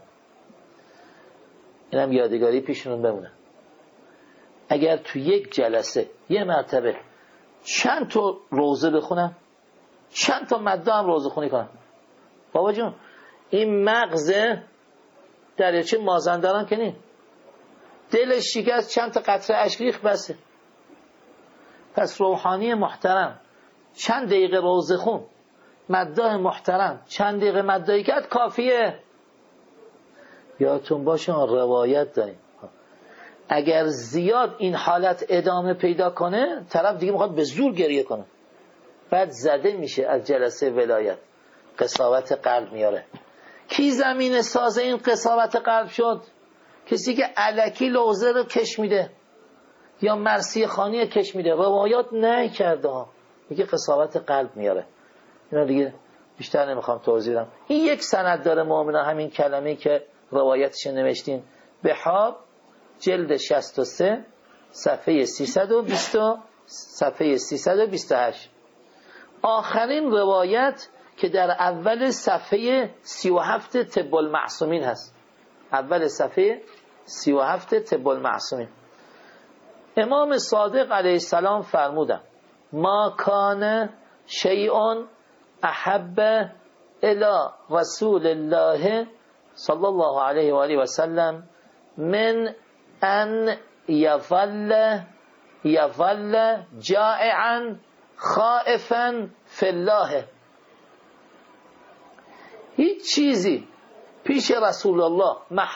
اینم یادگاری پیشونون بمونه. اگر تو یک جلسه یه مرتبه چند تا روزه بخونم، چند تا ماده هم روزه خونی کنم، بابا جون این مغز دریاچه مازندران که نی دلش شکست، چند تا قطره اشک ریخت بسه. پس روحانی محترم چند دقیقه روزه خون، مداح محترم چند دقیقه مداحی کرد کافیه. یادتون باشه روایت داریم اگر زیاد این حالت ادامه پیدا کنه طرف دیگه میخواد به زور گریه کنه، بعد زده میشه از جلسه ولایت، قساوت قلب میاره. کی زمین ساز این قساوت قلب شد؟ کسی که الکی لوزه رو کش میده یا مرثیه خانی کش میده، روایات نه کرده ها، میگه قساوت قلب میاره. اینا دیگه بیشتر نمیخوام توضیح بدم. این یک سند داره مؤمنا، همین کلمه‌ای که روایتش نوشتین. بهاب جلد شصت و سه صفحه سیصد و بیست صفحه سیصد و بیست و هشت. آخرین روایت که در اول صفحه سی و هفت طب المعصومین هست. اول صفحه سی و هفت طب المعصومین. امام صادق علیه السلام فرمودن ما کان شیء احب الی رسول الله صلی الله علیه و آله و سلم من ان یظل یظل جائعا خائفا فی الله. هیچ چیزی پیش رسول الله